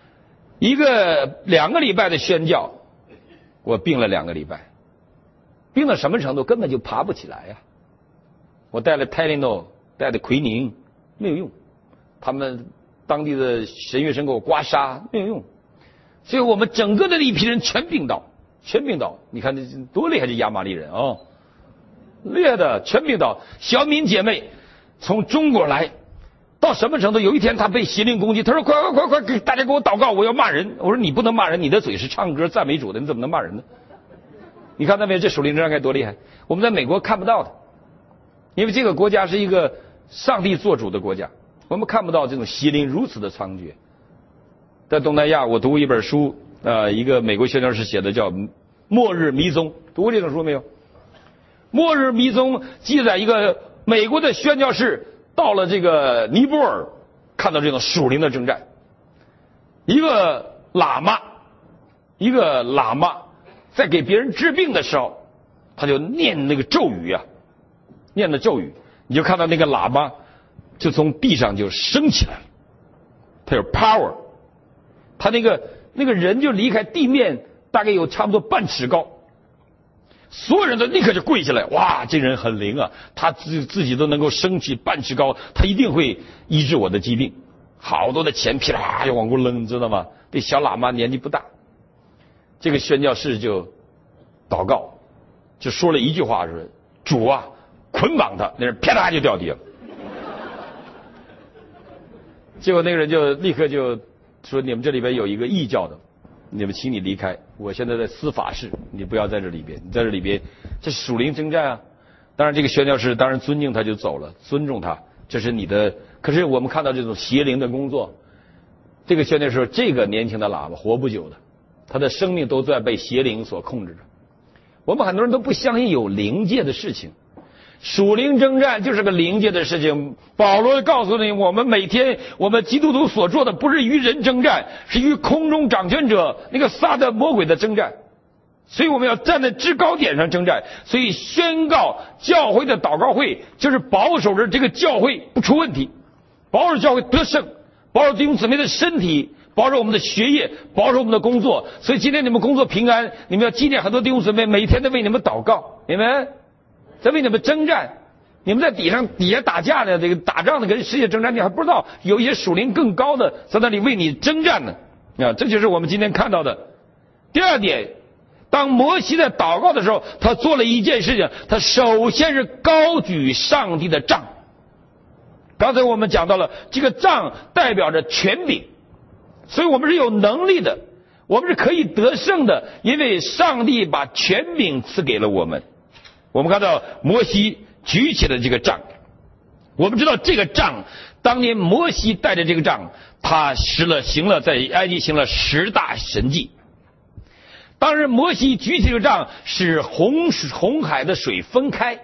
病了。2个礼拜的宣教，我病了2个礼拜。 病到什么程度，根本就爬不起来呀。我带了泰利诺，带的奎宁，没有用。他们当地的神学生给我刮痧，没有用。所以我们整个的一批人全病倒，全病倒。你看这多厉害，这亚玛力人啊，厉害的，全病倒。小敏姐妹从中国来，到什么程度？有一天她被邪灵攻击，她说：“快，大家给我祷告，我要骂人。”我说：“你不能骂人，你的嘴是唱歌赞美主的，你怎么能骂人呢？”你看到没有？这属灵征战该多厉害！我们在美国看不到的，因为这个国家是一个上帝做主的国家，我们看不到这种邪灵如此的猖獗。在东南亚，我读过一本书，一个美国宣教士写的，叫《末日迷踪》，读过这本书没有？《末日迷踪》记载一个美国的宣教士到了这个尼泊尔，看到这种属灵的征战，一个喇嘛在给别人治病的时候，他就念那个咒语啊，念的咒语，你就看到那个喇嘛就从地上就升起来了，他有 power， 他那个人就离开地面大概有差不多半尺高，所有人都立刻就跪下来，哇，这人很灵啊，他自己都能够升起半尺高，他一定会医治我的疾病。好多的钱噼啦就往过扔，知道吗？这小喇嘛年纪不大，这个宣教士就祷告，就说了一句话，说：“主啊，捆绑他。”那人啪啦就掉地了。结果那个人就立刻就说：“你们这里边有一个异教的，你们请你离开，我现在在司法室，你不要在这里边，你在这里边，这是属灵征战啊。”当然这个宣教士当然尊敬他就走了，尊重他，这是你的。可是我们看到这种邪灵的工作，这个宣教士这个年轻的喇嘛活不久的，他的生命都在被邪灵所控制着。我们很多人都不相信有灵界的事情，属灵征战就是个灵界的事情。保罗告诉你，我们每天我们基督徒所做的不是与人征战，是与空中掌权者那个撒旦魔鬼的征战。所以我们要站在制高点上征战。所以宣告教会的祷告会就是保守着这个教会不出问题，保守教会得胜，保守弟兄姊妹的身体，保守我们的学业，保守我们的工作。所以今天你们工作平安，你们要纪念很多弟兄姊妹，每天都为你们祷告，你们在为你们征战。你们在底下打架呢，这个打仗的跟世界征战，你还不知道有一些属灵更高的在那里为你征战呢。这就是我们今天看到的。第二点，当摩西在祷告的时候，他做了一件事情，他首先是高举上帝的杖。刚才我们讲到了，这个杖代表着权柄，所以我们是有能力的，我们是可以得胜的，因为上帝把权柄赐给了我们。我们看到摩西举起了这个杖，我们知道这个杖，当年摩西带着这个杖，他行了在埃及行了10大神迹。当时摩西举起这个杖，使红海的水分开，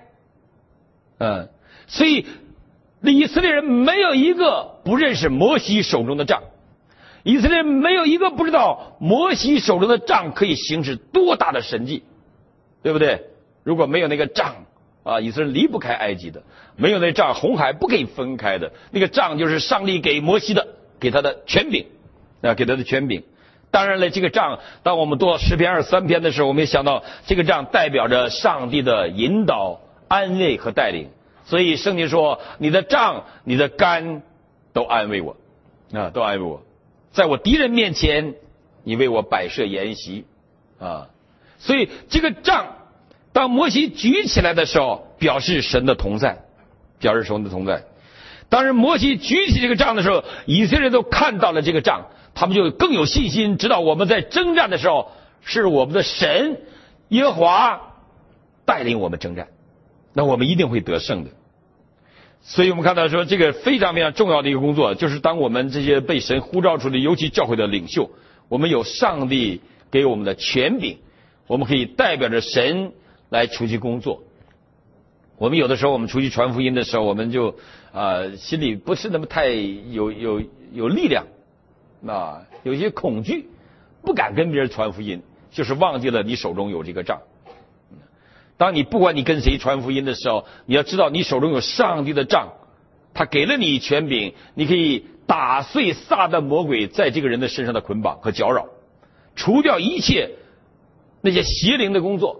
所以以色列人没有一个不认识摩西手中的杖，以色列人没有一个不知道摩西手中的杖可以行使多大的神迹，对不对？如果没有那个杖以色列人离不开埃及的，没有那杖，红海不可以分开的。那个杖就是上帝给摩西的，给他的权柄，给他的权柄。当然了，这个杖，当我们读诗篇23篇的时候，我们也想到这个杖代表着上帝的引导、安慰和带领。所以圣经说：“你的杖、你的竿都安慰我，都安慰我，在我敌人面前，你为我摆设筵席。”所以这个杖，当摩西举起来的时候，表示神的同在，表示神的同在。当时摩西举起这个杖的时候，以色列人都看到了这个杖，他们就更有信心，知道我们在征战的时候是我们的神耶和华带领我们征战，那我们一定会得胜的。所以我们看到说，这个非常非常重要的一个工作，就是当我们这些被神呼召出的，尤其教会的领袖，我们有上帝给我们的权柄，我们可以代表着神来出去工作。我们有的时候我们出去传福音的时候，我们就心里不是那么太有力量，有些恐惧，不敢跟别人传福音，就是忘记了你手中有这个杖。当你不管你跟谁传福音的时候，你要知道你手中有上帝的杖，他给了你权柄，你可以打碎撒旦魔鬼在这个人的身上的捆绑和搅扰，除掉一切那些邪灵的工作，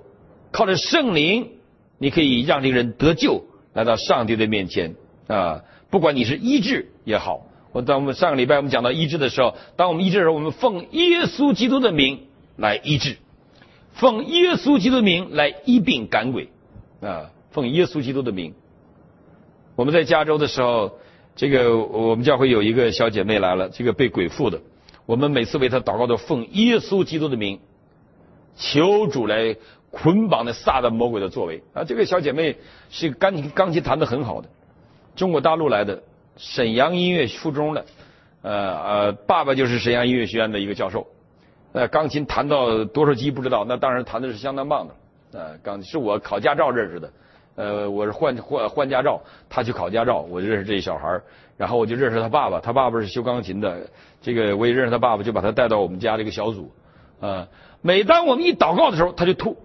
靠着圣灵，你可以让这个人得救，来到上帝的面前啊。不管你是医治也好，当我们上个礼拜我们讲到医治的时候，当我们医治的时候，我们奉耶稣基督的名来医治，奉耶稣基督的名来医病赶鬼啊，奉耶稣基督的名。我们在加州的时候，这个我们教会有一个小姐妹来了，这个被鬼附的，我们每次为她祷告都奉耶稣基督的名，求主来捆绑那撒旦魔鬼的作为啊。这个小姐妹是一个钢琴弹得很好的，中国大陆来的，沈阳音乐附中的，爸爸就是沈阳音乐学院的一个教授，钢琴弹到多少级不知道，那当然弹的是相当棒的，钢琴是我考驾照认识的。我是换驾照，他去考驾照，我就认识这一小孩，然后我就认识他爸爸，他爸爸是修钢琴的，这个我也认识他爸爸，就把他带到我们家这个小组，每当我们一祷告的时候，他就吐，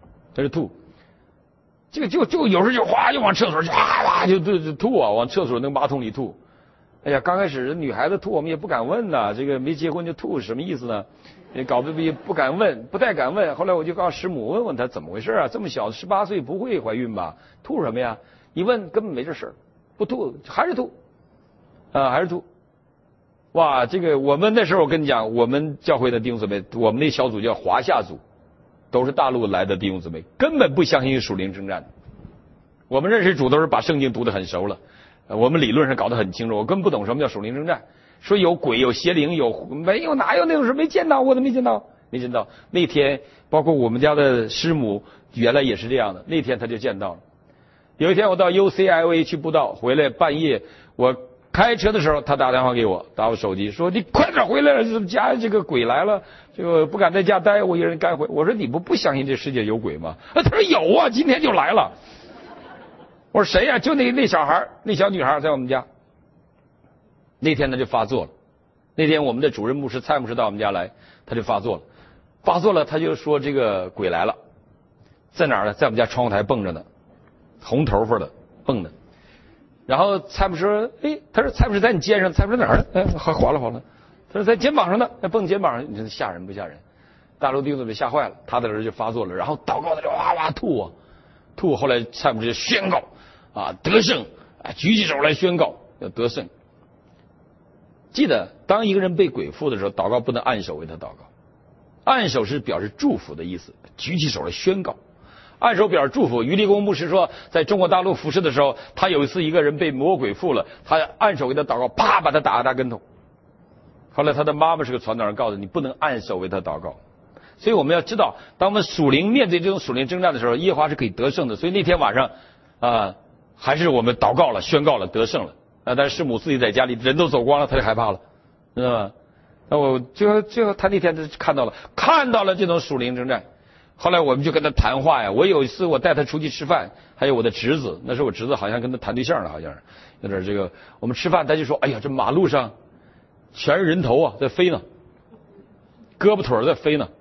这个就有时候就哗就往厕所就哗就吐啊，往厕所那个马桶里吐。哎呀，刚开始女孩子吐我们也不敢问呐，这个没结婚就吐什么意思呢？也搞得不敢问，不太敢问。后来我就告师母问问他怎么回事啊？这么小18岁不会怀孕吧？吐什么呀？一问根本没这事儿，不吐还是吐，还是吐。哇，这个我们那时候我跟你讲，我们教会的弟兄姊妹，我们那小组叫华夏组，都是大陆来的弟兄姊妹，根本不相信属灵征战。我们认识主都是把圣经读得很熟了，我们理论上搞得很清楚，我根本不懂什么叫属灵征战。说有鬼有邪灵没有，哪有那种事？没见到，我都没见到。那天包括我们家的师母原来也是这样的，那天他就见到了。有一天我到 UCLA 去布道，回来半夜我开车的时候，他打电话给我，打我手机说你快点回来了，家这个鬼来了，这个不敢在家待，我一个人赶回。我说你不相信这世界有鬼吗？他说有啊，今天就来了。我说谁呀？就那小孩，那小女孩在我们家。那天他就发作了，那天我们的主任牧师蔡牧师到我们家来，他就发作了，他就说这个鬼来了，在哪儿呢？在我们家窗户台蹦着呢，红头发的蹦的。然后蔡牧师说，他说蔡牧师在你肩上，蔡牧师哪儿呢？划了，他说在肩膀上呢，蹦肩膀上，你说吓人不吓人？大陆弟兄被吓坏了，他的儿子就发作了，然后祷告的就哇哇吐，后来蔡牧师就宣告得胜，举起手来宣告要得胜。记得当一个人被鬼附的时候，祷告不能按手为他祷告，按手是表示祝福的意思，举起手来宣告。按手表示祝福。于立功牧师说，在中国大陆服侍的时候，他有一次一个人被魔鬼附了，他按手为他祷告，啪把他打个大跟头。后来他的妈妈是个传道人，告诉你不能按手为他祷告。所以我们要知道，当我们属灵面对这种属灵征战的时候，耶和华是可以得胜的。所以那天晚上还是我们祷告了，宣告了，得胜了。但是师母自己在家里，人都走光了，他就害怕了，知道吧？那我最后他那天就看到了这种属灵征战。后来我们就跟他谈话呀。我有一次我带他出去吃饭，还有我的侄子，那时候我侄子好像跟他谈对象了，好像是有点这个。我们吃饭，他就说：“哎呀，这马路上全是人头啊，在飞呢，胳膊腿在飞呢。”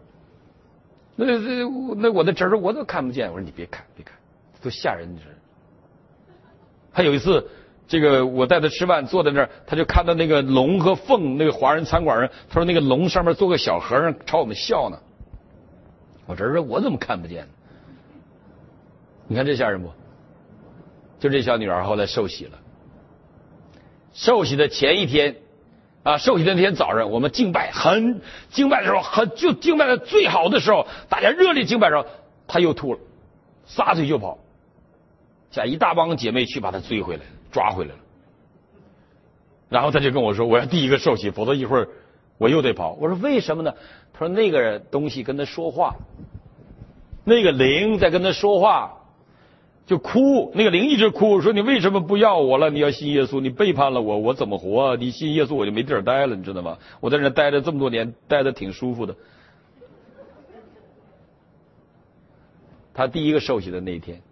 那我的侄儿我都看不见。我说你别看，都吓人，你知道。还有一次。这个我带他吃饭，坐在那儿，他就看到那个龙和凤，那个华人餐馆上，他说那个龙上面做个小和尚朝我们笑呢。我这说我怎么看不见呢？你看这吓人不？就这小女孩后来受洗了。受洗的前一天受洗的那天早上，我们敬拜的时候就敬拜的最好的时候，大家热烈敬拜的时候，她又吐了，撒腿就跑，下一大帮姐妹去把她追回来。抓回来了，然后他就跟我说：“我要第一个受洗，否则一会儿我又得跑。”我说：“为什么呢？”他说：“那个东西跟他说话，那个灵在跟他说话，就哭。那个灵一直哭，说你为什么不要我了？你要信耶稣，你背叛了我，我怎么活？你信耶稣，我就没地儿待了，你知道吗？我在那待了这么多年，待得挺舒服的。”他第一个受洗的那一天，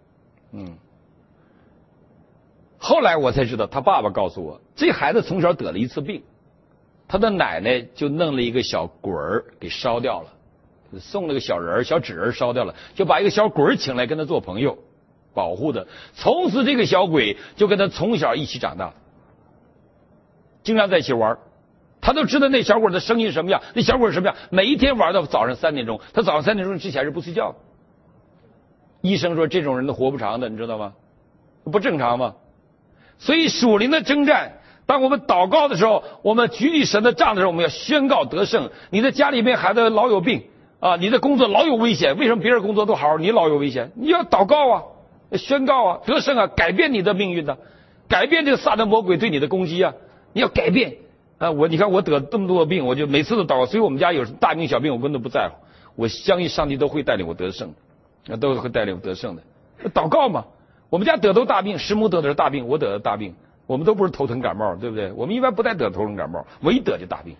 后来我才知道，他爸爸告诉我，这孩子从小得了一次病，他的奶奶就弄了一个小鬼儿给烧掉了，送了个小人小纸人烧掉了，就把一个小鬼请来跟他做朋友，保护的。从此这个小鬼就跟他从小一起长大，经常在一起玩。他都知道那小鬼的声音什么样，那小鬼什么样，每一天玩到早上3点钟，他早上3点钟之前是不睡觉的。 医生说这种人都活不长的，你知道吗？不正常吗？所以属灵的征战，当我们祷告的时候，我们举起神的杖的时候，我们要宣告得胜。你的家里面孩子老有病啊，你的工作老有危险，为什么别人工作都好，你老有危险？你要祷告啊，宣告啊，得胜啊，改变你的命运的，改变这个撒旦魔鬼对你的攻击啊，你要改变啊！你看我得这么多的病，我就每次都祷告，所以我们家有大病小病我根本不在乎，我相信上帝都会带领我得胜，都会带领我得胜的。祷告嘛，我们家得都大病，师母得的是大病，我得的大病，我们都不是头疼感冒，对不对？我们一般不带得头疼感冒，我一得就大病。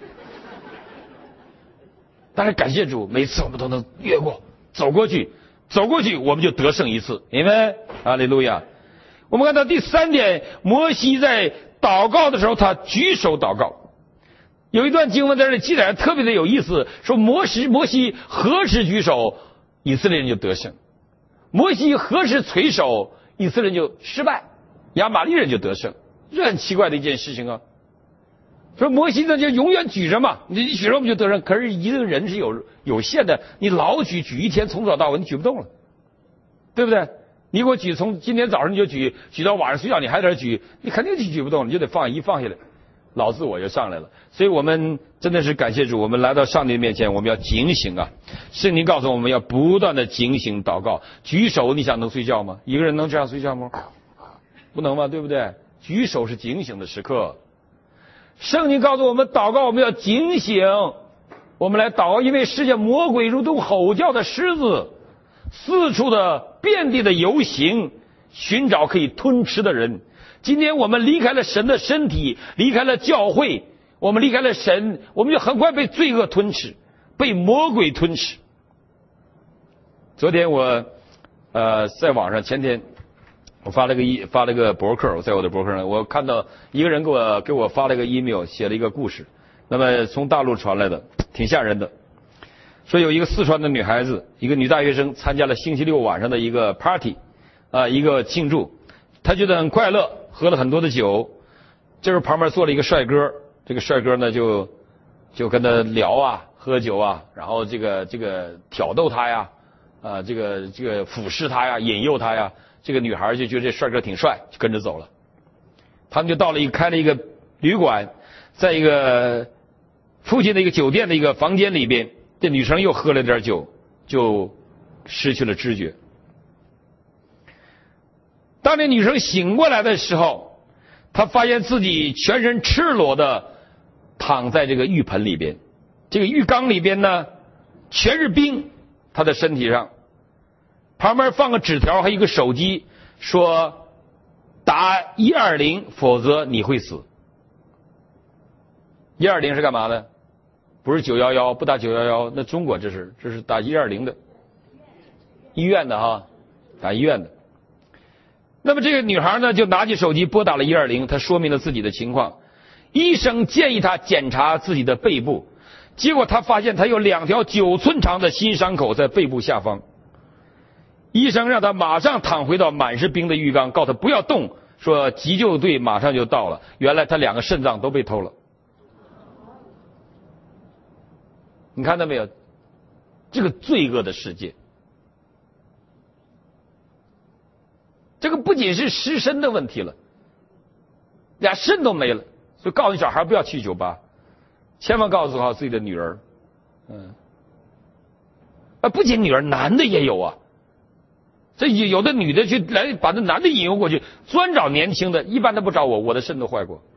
但是感谢主，每次我们都能越过，走过去，我们就得胜一次，明白？哈利路亚！我们看到第3点，摩西在祷告的时候，他举手祷告。有一段经文在这里记载特别的有意思，说摩西何时举手，以色列人就得胜；摩西何时垂手，以色列人就失败，亚玛力人就得胜。这很奇怪的一件事情啊。说摩西呢就永远举着嘛，你举着我们就得胜。可是一个人是有限的，你老举一天，从早到晚你举不动了，对不对？你给我举，从今天早上你就举到晚上睡觉，你还在这举，你肯定就举不动，你就得放下来，老自我就上来了。所以我们真的是感谢主，我们来到上帝面前，我们要警醒啊！圣经告诉我们要不断的警醒祷告。举手，你想能睡觉吗？一个人能这样睡觉吗？不能嘛，对不对？举手是警醒的时刻。圣经告诉我们，祷告我们要警醒，我们来祷告，因为世界魔鬼如同吼叫的狮子，四处的遍地的游行，寻找可以吞吃的人。今天我们离开了神的身体，离开了教会，我们离开了神，我们就很快被罪恶吞吃，被魔鬼吞吃。昨天我在网上，前天我发了个博客，我在我的博客上，我看到一个人给我发了个 email， 写了一个故事，那么从大陆传来的，挺吓人的。说有一个四川的女孩子，一个女大学生，参加了星期六晚上的一个 party， 一个庆祝，她觉得很快乐，喝了很多的酒。这时候旁边坐了一个帅哥，这个帅哥呢就跟他聊啊，喝酒啊，然后这个挑逗他呀，这个俯视他呀，引诱他呀。这个女孩就觉得这帅哥挺帅，就跟着走了。他们就开了一个旅馆，在一个附近的一个酒店的一个房间里边，这女生又喝了点酒，就失去了知觉。当这女生醒过来的时候，她发现自己全身赤裸的躺在这个浴盆里边，这个浴缸里边呢全是冰，她的身体上。旁边放个纸条，还有一个手机，说打120，否则你会死。120是干嘛的？不是911，不打911，那中国这是打120的，医院的哈，打医院的。那么这个女孩呢，就拿起手机拨打了120，她说明了自己的情况。医生建议她检查自己的背部，结果她发现她有2条9寸长的新伤口在背部下方。医生让他马上躺回到满是冰的浴缸，告诉他不要动，说急救队马上就到了。原来他2个肾脏都被偷了。你看到没有？这个罪恶的世界，这个不仅是失身的问题了，2肾都没了。所以告诉小孩不要去酒吧，千万告诉好自己的女儿。不仅女儿，男的也有啊。这有的女的来把那男的引诱过去，专找年轻的，一般他不找我的肾都坏过。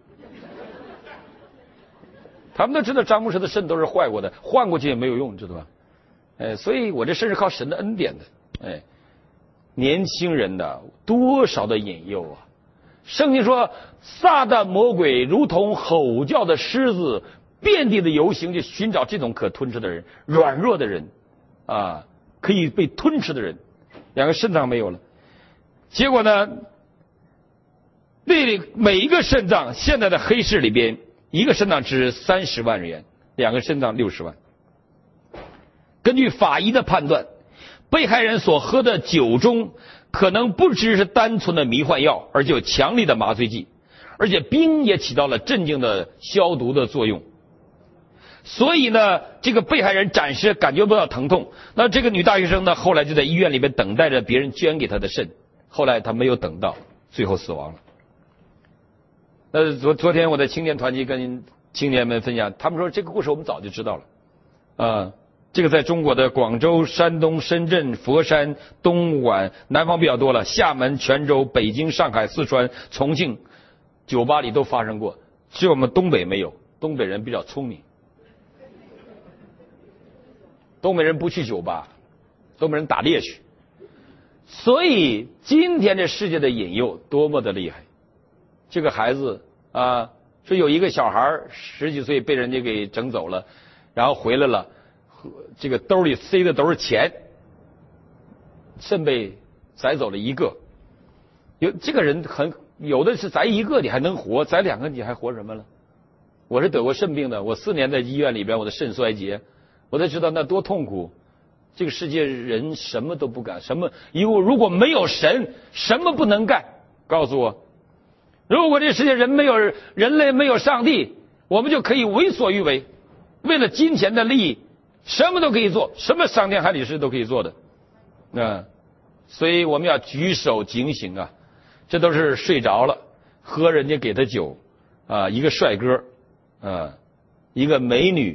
他们都知道张牧师的肾都是坏过的，换过去也没有用，知道吧？所以我这肾是靠神的恩典的。年轻人的多少的引诱啊！圣经说，撒旦魔鬼如同吼叫的狮子，遍地的游行，就寻找这种可吞吃的人，软弱的人啊，可以被吞吃的人。2个肾脏没有了，结果呢，那里每一个肾脏现在的黑市里边，一个肾脏值30万日元，2个肾脏60万。根据法医的判断，被害人所喝的酒中可能不只是单纯的迷幻药，而且有强力的麻醉剂，而且冰也起到了镇静的消毒的作用。 所以呢，这个被害人暂时感觉不到疼痛。那这个女大学生呢，后来就在医院里面等待着别人捐给她的肾，后来她没有等到，最后死亡了。昨天我在青年团体跟青年们分享，他们说这个故事我们早就知道了，这个在中国的广州、山东、深圳、佛山、东莞南方比较多了，厦门、泉州、北京、上海、四川、重庆酒吧里都发生过，只有我们东北没有。东北人比较聪明，东北人不去酒吧，东北人打猎去。所以今天这世界的引诱多么的厉害。这个孩子说有一个小孩10几岁被人家给整走了，然后回来了，这个兜里塞的都是钱，肾被宰走了一个。这个人有的是宰一个你还能活，宰2个你还活什么了？我是得过肾病的，我4年在医院里边，我的肾衰竭，我才知道那多痛苦。这个世界人什么都不敢，如果没有神，什么不能干？告诉我，如果这世界人类没有上帝，我们就可以为所欲为，为了金钱的利益，什么都可以做，什么伤天害理的事都可以做的。所以我们要举手警醒啊！这都是睡着了，喝人家给的酒一个帅哥一个美女，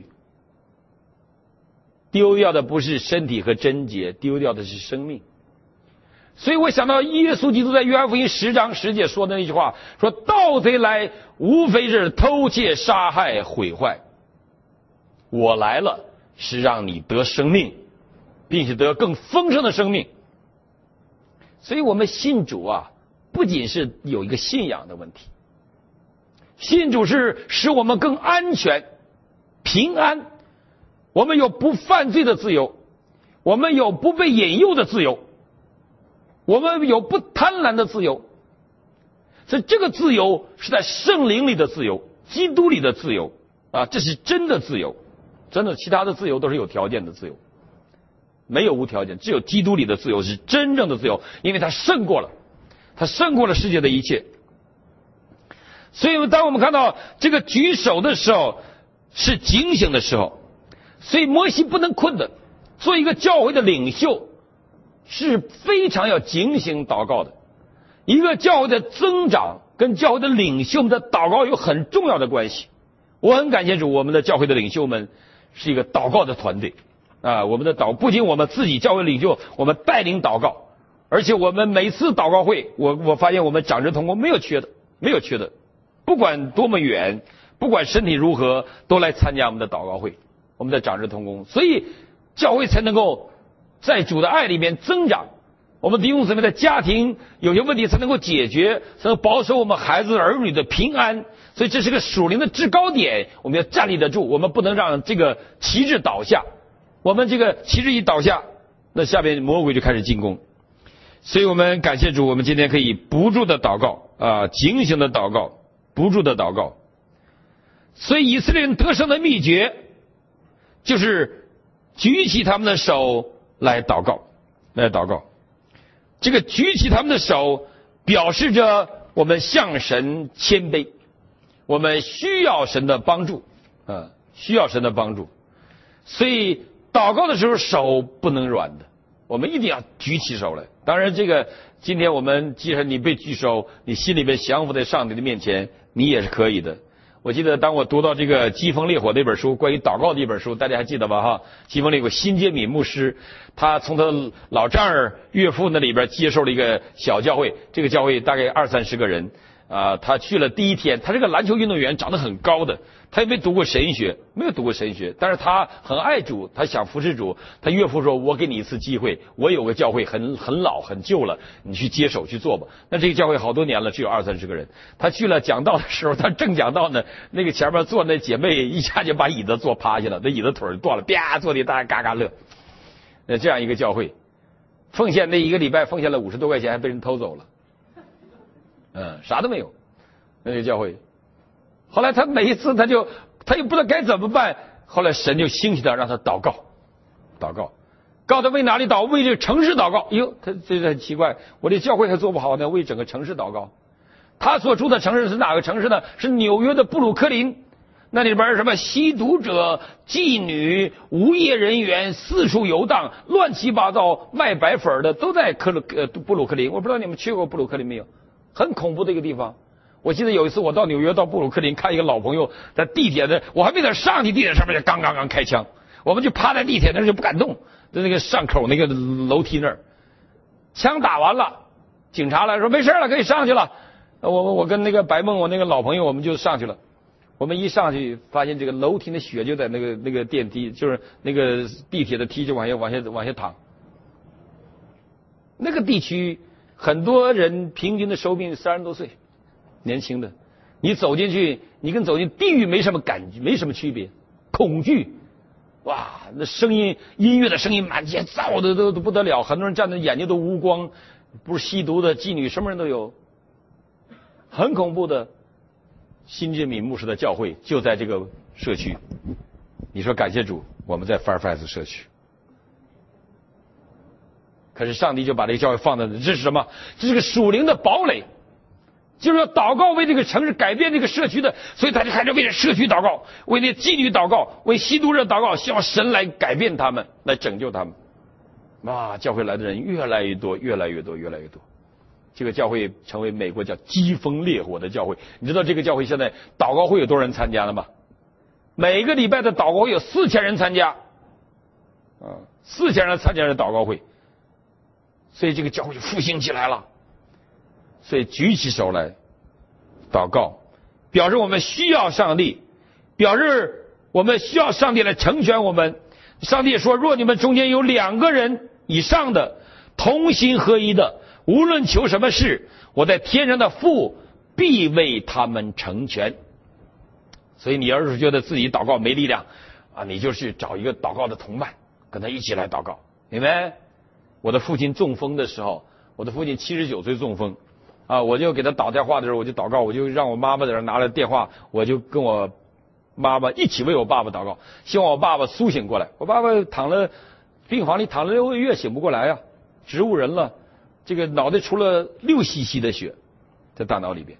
丢掉的不是身体和贞洁，丢掉的是生命。所以我想到耶稣基督在约翰福音10章10节说的那句话，说盗贼来无非是偷窃杀害毁坏，我来了是让你得生命，并且得更丰盛的生命。所以我们信主不仅是有一个信仰的问题，信主是使我们更安全平安，我们有不犯罪的自由，我们有不被引诱的自由，我们有不贪婪的自由。所以这个自由是在圣灵里的自由，基督里的自由这是真的自由。真的，其他的自由都是有条件的自由，没有无条件，只有基督里的自由是真正的自由，因为它胜过了世界的一切。所以当我们看到这个举手的时候是警醒的时候，所以摩西不能困的，做一个教会的领袖是非常要警醒祷告的。一个教会的增长跟教会的领袖们的祷告有很重要的关系。我很感谢主，我们的教会的领袖们是一个祷告的团队我们的不仅我们自己教会领袖我们带领祷告，而且我们每次祷告会我发现我们长执同工没有缺的，不管多么远，不管身体如何，都来参加我们的祷告会，我们的长执同工，所以教会才能够在主的爱里面增长，我们弟兄姊妹的家庭有些问题才能够解决，才能保守我们孩子儿女的平安。所以这是个属灵的制高点，我们要站立得住，我们不能让这个旗帜倒下。我们这个旗帜一倒下，那下面魔鬼就开始进攻。所以我们感谢主，我们今天可以不住的祷告警醒的祷告，不住的祷告。所以以色列人得胜的秘诀就是举起他们的手来祷告。这个举起他们的手表示着我们向神谦卑，我们需要神的帮助所以祷告的时候手不能软的，我们一定要举起手来。当然这个今天我们既然你被举手，你心里面降服在上帝的面前，你也是可以的。我记得当我读到这个疾风烈火那本书，关于祷告的一本书，大家还记得吧疾风烈火辛杰敏牧师，他从他老丈人岳父那里边接受了一个小教会，这个教会大概20-30个人他去了第一天，他是个篮球运动员，长得很高的，他也没有读过神学，但是他很爱主，他想服侍主。他岳父说，我给你一次机会，我有个教会很老很旧了，你去接手去做吧。那这个教会好多年了，只有20-30个人。他去了讲道的时候，他正讲道呢，那个前面坐那姐妹一下就把椅子坐趴下了，那椅子腿断了，啪坐地大家嘎嘎乐。这样一个教会奉献，那一个礼拜奉献了50多块钱，还被人偷走了。啥都没有，那个教会。后来他每一次他也不知道该怎么办，后来神就兴起他，让他祷告，告他为哪里祷？为这个城市祷告。他这很奇怪，我这教会还做不好呢，为整个城市祷告。他所住的城市是哪个城市呢？是纽约的布鲁克林。 那里边什么吸毒者、妓女、无业人员四处游荡，乱七八糟卖白粉的都在布鲁克林。我不知道你们去过布鲁克林没有，很恐怖的一个地方。我记得有一次我到纽约到布鲁克林看一个老朋友在地铁的，我还没等上去地铁上面就刚开枪，我们就趴在地铁那儿就不敢动，在那个上口那个楼梯那儿，枪打完了，警察来说没事了，可以上去了。我跟那个白梦我那个老朋友我们就上去了。我们一上去发现这个楼梯的血就在那个电梯，就是那个地铁的梯就往下淌。那个地区很多人平均的寿命30多岁。年轻的，你走进去，你跟走进地狱没什么感觉，没什么区别。恐惧，哇，那声音，音乐的声音满街，噪的都不得了。很多人站在眼睛都无光，不是吸毒的、妓女，什么人都有，很恐怖的。辛志敏牧师的教会就在这个社区。你说感谢主，我们在 Fairfax 社区。可是上帝就把这个教会放在这是什么？这是个属灵的堡垒。就是要祷告为这个城市改变这个社区的，所以他就开始为社区祷告，为那妓女祷告，为吸毒者祷告，希望神来改变他们，来拯救他们。哇，教会来的人越来越多，越来越多，越来越多。这个教会成为美国叫激风烈火的教会。你知道这个教会现在祷告会有多少人参加了吗？每个礼拜的祷告会有4000人参加，4000人参加这祷告会，所以这个教会就复兴起来了。所以举起手来祷告，表示我们需要上帝，表示我们需要上帝来成全我们。上帝也说，若你们中间有2个人以上的同心合一的，无论求什么事，我在天上的父必为他们成全。所以你要是觉得自己祷告没力量你就去找一个祷告的同伴，跟他一起来祷告，明白？我的父亲中风的时候，我的父亲79岁中风我就给他打电话的时候，我就祷告，我就让我妈妈在那拿了电话，我就跟我妈妈一起为我爸爸祷告，希望我爸爸苏醒过来。我爸爸病房里躺了6个月，醒不过来植物人了，这个脑袋出了6 cc 的血在大脑里边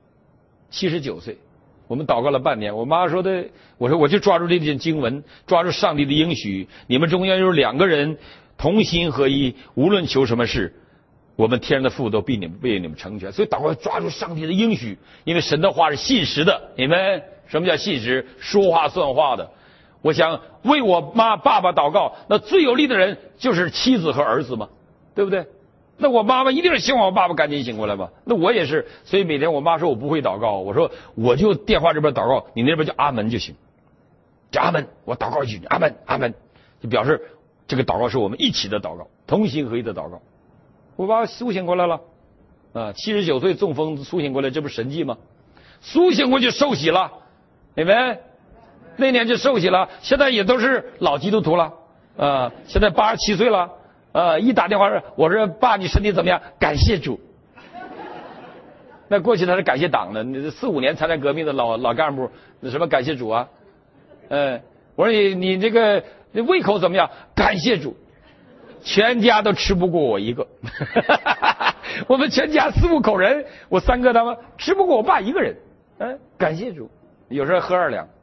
，79岁。我们祷告了半年，我妈说的，我说我就抓住这件经文，抓住上帝的应许，你们中间有2个人同心合一，无论求什么事，我们天上的父都为你们成全。所以祷告抓住上帝的应许，因为神的话是信实的。你们什么叫信实？说话算话的。我想为我爸爸祷告，那最有力的人就是妻子和儿子嘛，对不对？那我妈妈一定是希望我爸爸赶紧醒过来吧？那我也是，所以每天我妈说我不会祷告，我说我就电话这边祷告，你那边就阿门就行，就阿门，我祷告一句阿门阿门，就表示这个祷告是我们一起的祷告，同心合一的祷告。我爸爸苏醒过来了，79岁中风苏醒过来，这不是神迹吗？苏醒过去受洗了，明白？那年就受洗了，现在也都是老基督徒了现在87岁了一打电话我说爸，你身体怎么样？感谢主。那过去他是感谢党的，你4、5年参加革命的老干部，那什么感谢主啊？我说你这个胃口怎么样？感谢主。全家都吃不过我一个我们全家4、5口人，我3个他们吃不过我爸一个人感谢主。有时候喝2两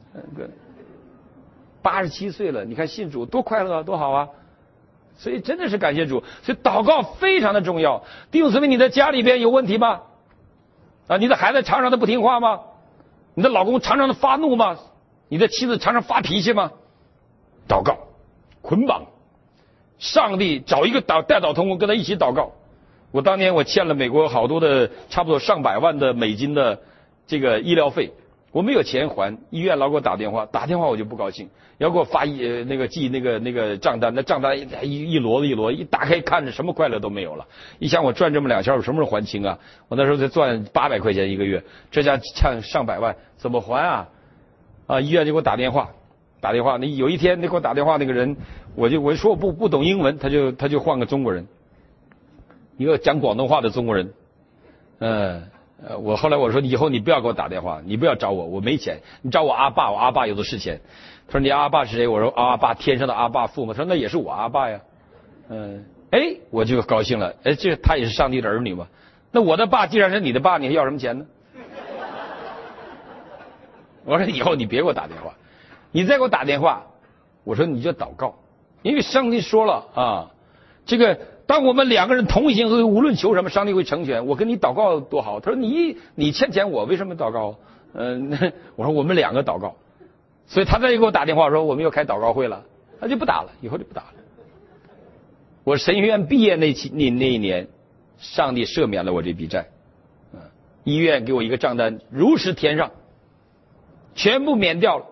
87岁了，你看信主多快乐多好啊。所以真的是感谢主。所以祷告非常的重要。弟兄姊妹，你的家里边有问题吗？你的孩子常常的不听话吗？你的老公常常的发怒吗？你的妻子常常发脾气吗？祷告捆绑上帝，找一个代祷同工跟他一起祷告。我当年我欠了美国好多的差不多上百万的美金的这个医疗费，我没有钱还，医院老给我打电话我就不高兴，要给我发寄那个账单，那账单一摞子一摞，一打开看着什么快乐都没有了。一想我赚这么2钱，我什么时候还清啊？我那时候才赚800块钱一个月，这家欠上百万，怎么还医院就给我打电话，那有一天给我打电话那个人，我说我不懂英文，他就换个中国人，一个讲广东话的中国人。我后来我说以后你不要给我打电话，你不要找我没钱，你找我阿爸，我阿爸有的是钱。他说你阿爸是谁？我说阿爸，天上的阿爸父嘛。他说那也是我阿爸呀。我就高兴了，这他也是上帝的儿女嘛。那我的爸既然是你的爸，你还要什么钱呢？ 我说以后你别给我打电话，你再给我打电话，我说你就祷告，因为上帝说了啊，这个当我们两个人同行，无论求什么，上帝会成全。我跟你祷告多好。他说你欠钱我为什么祷告？我说我们两个祷告。所以他再给我打电话说我们要开祷告会了，他就不打了，以后就不打了。我神学院毕业那一年，上帝赦免了我这笔债，医院给我一个账单如实填上，全部免掉了。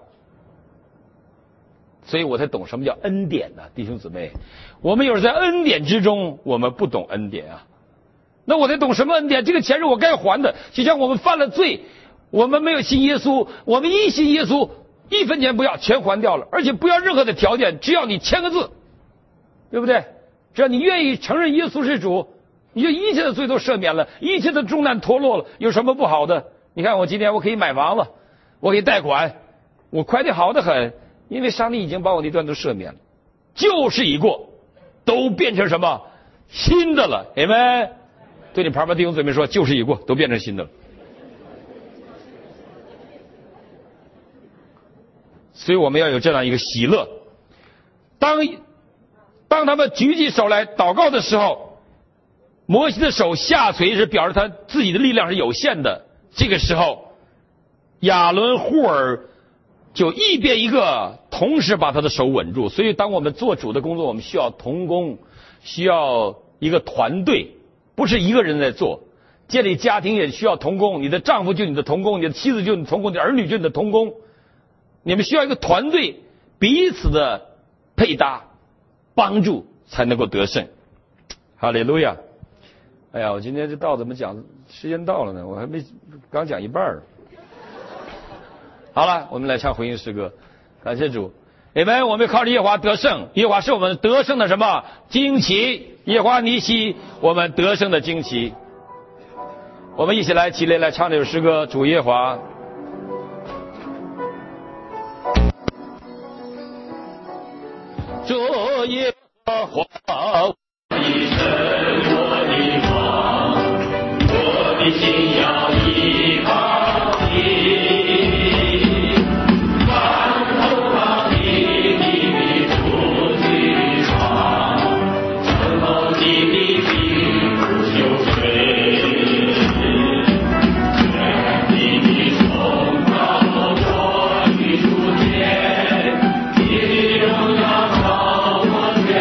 所以我才懂什么叫恩典呢，弟兄姊妹，我们有时在恩典之中，我们不懂恩典啊。那我才懂什么恩典，这个钱是我该还的。就像我们犯了罪，我们没有信耶稣，我们一信耶稣，1分钱不要，全还掉了，而且不要任何的条件，只要你签个字，对不对？只要你愿意承认耶稣是主，你就一切的罪都赦免了，一切的重担脱落了，有什么不好的？你看我今天我可以买房子，我可以贷款，我快递好得很，因为上帝已经把我那段都赦免了，旧事已过，都变成什么新的了。阿们。对你旁边弟兄姊妹说，旧事已过，都变成新的了。所以我们要有这样一个喜乐。当他们举起手来祷告的时候，摩西的手下垂是表示他自己的力量是有限的。这个时候，亚伦、户尔就一边一个同时把他的手稳住。所以当我们做主的工作，我们需要同工，需要一个团队，不是一个人在做。建立家庭也需要同工，你的丈夫就是你的同工，你的妻子就是你的同工，你的儿女就是你的同工。你们需要一个团队，彼此的配搭帮助，才能够得胜。哈利路亚。哎呀，我今天这道怎么讲，时间到了呢，我还没刚讲一半儿。好了，我们来唱回应诗歌，感谢主。阿们。我们靠着耶和华得胜，耶和华是我们得胜的什么旌旗，耶和华尼西，我们得胜的旌旗。我们一起来起立来唱这首诗歌，主耶和华。主耶和华，你是我的王，我的心要依靠你。万头高你的主之长，城后你的兵不羞愧。你的崇高我的主见，你的荣耀。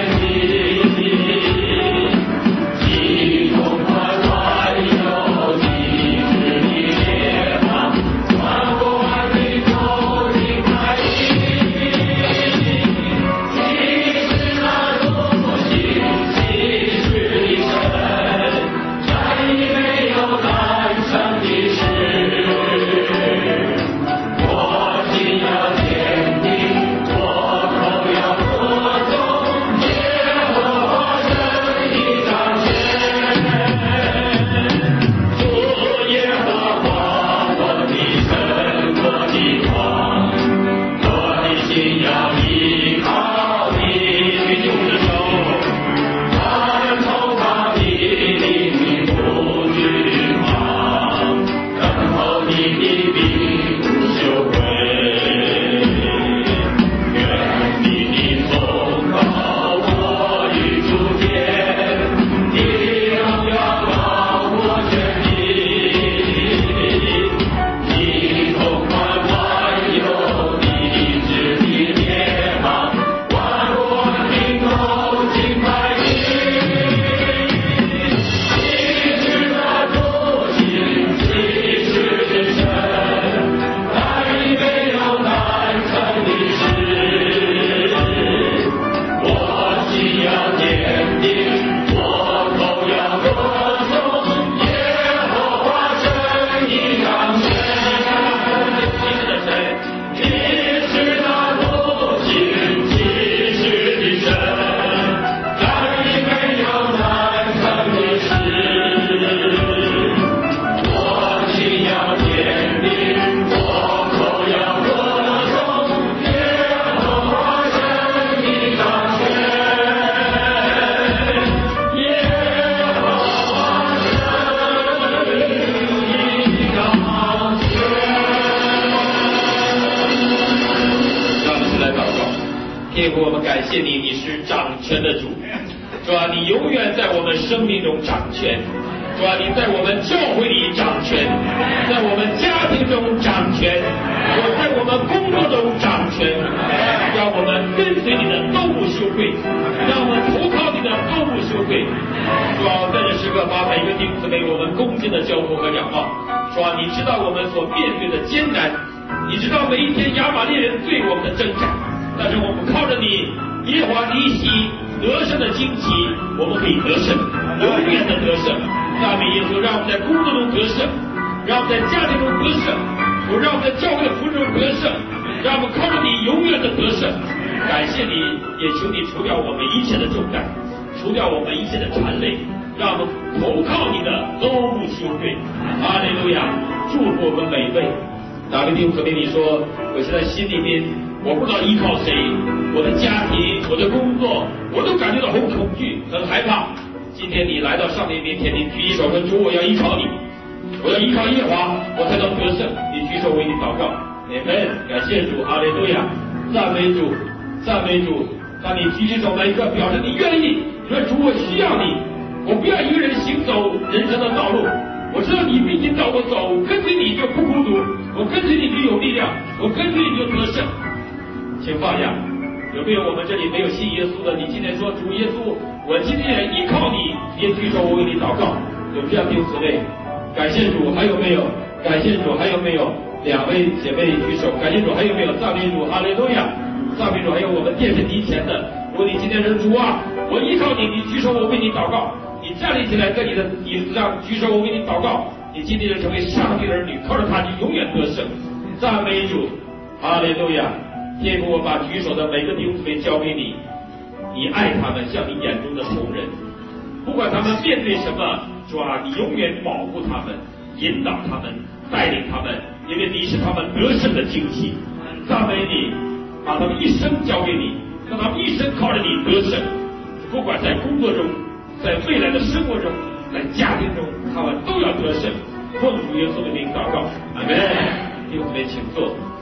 天父，我们感谢你，你是掌权的主。主啊，你永远在我们生命中掌权。主啊，你在我们教会里掌权，在我们家庭中掌权，在我们工作中掌权，让我们跟随你的都不羞愧，让我们投靠你的都不羞愧。主啊，在这时刻把每个弟兄姊妹我们恭敬的交托和仰望。主啊，你知道我们所面对的艰难，你知道每一天亚玛力人对我们的挣扎，但是我们靠着你耶和华尼西得胜的旌旗，我们可以得胜，永远的得胜。赞美耶稣，让我们在工作中得胜，让我们在家庭中得胜，让我们在教会的服饰中得胜，让我们靠着你永远的得胜。感谢你，也求你除掉我们一切的重担，除掉我们一切的缠累，让我们投靠你的都不羞愧。哈利路亚！祝福我们每一位。哪位弟兄姊妹，你说我现在心里面我不知道依靠谁，我的家庭、我的工作，我都感觉到很恐惧、很害怕。今天你来到上帝面前，你举一手说：“主，我要依靠你，我要依靠耶和华，我才能得胜。”你举手为你祷告，阿门。感谢主，哈利路亚，赞美主，赞美主。当你举起手来一刻，表示你愿意，你说：“主，我需要你，我不要一个人行走人生的道路。我知道你必引导我走，跟随你就不孤独，我跟随你就有力量，我跟随你就得胜。”请放下。有没有我们这里没有信耶稣的？你今天说：“主耶稣，我今天也依靠你。”你也举手，我为你祷告。有这样弟兄姊妹，感谢主。还有没有？感谢主。还有没有？两位姐妹举手，感谢主。还有没有？赞美主，哈利路亚！赞美主。还有我们电视机前的，如果你今天是主啊，我依靠你，你举手，我为你祷告。你站立起来，在你的椅子上举手，我为你祷告。你今天就成为上帝的儿女，靠着他，你永远得胜。赞美主，哈利路亚！天父，我把举手的每个弟兄姊妹交给你，你爱他们，像你眼中的仇人。不管他们面对什么，主啊，你永远保护他们，引导他们，带领他们，因为你是他们得胜的旌旗。赞美你，把他们一生交给你，让他们一生靠着你得胜。不管在工作中，在未来的生活中，在家庭中，他们都要得胜。奉主耶稣的名祷告，阿门。弟兄姊妹，请坐。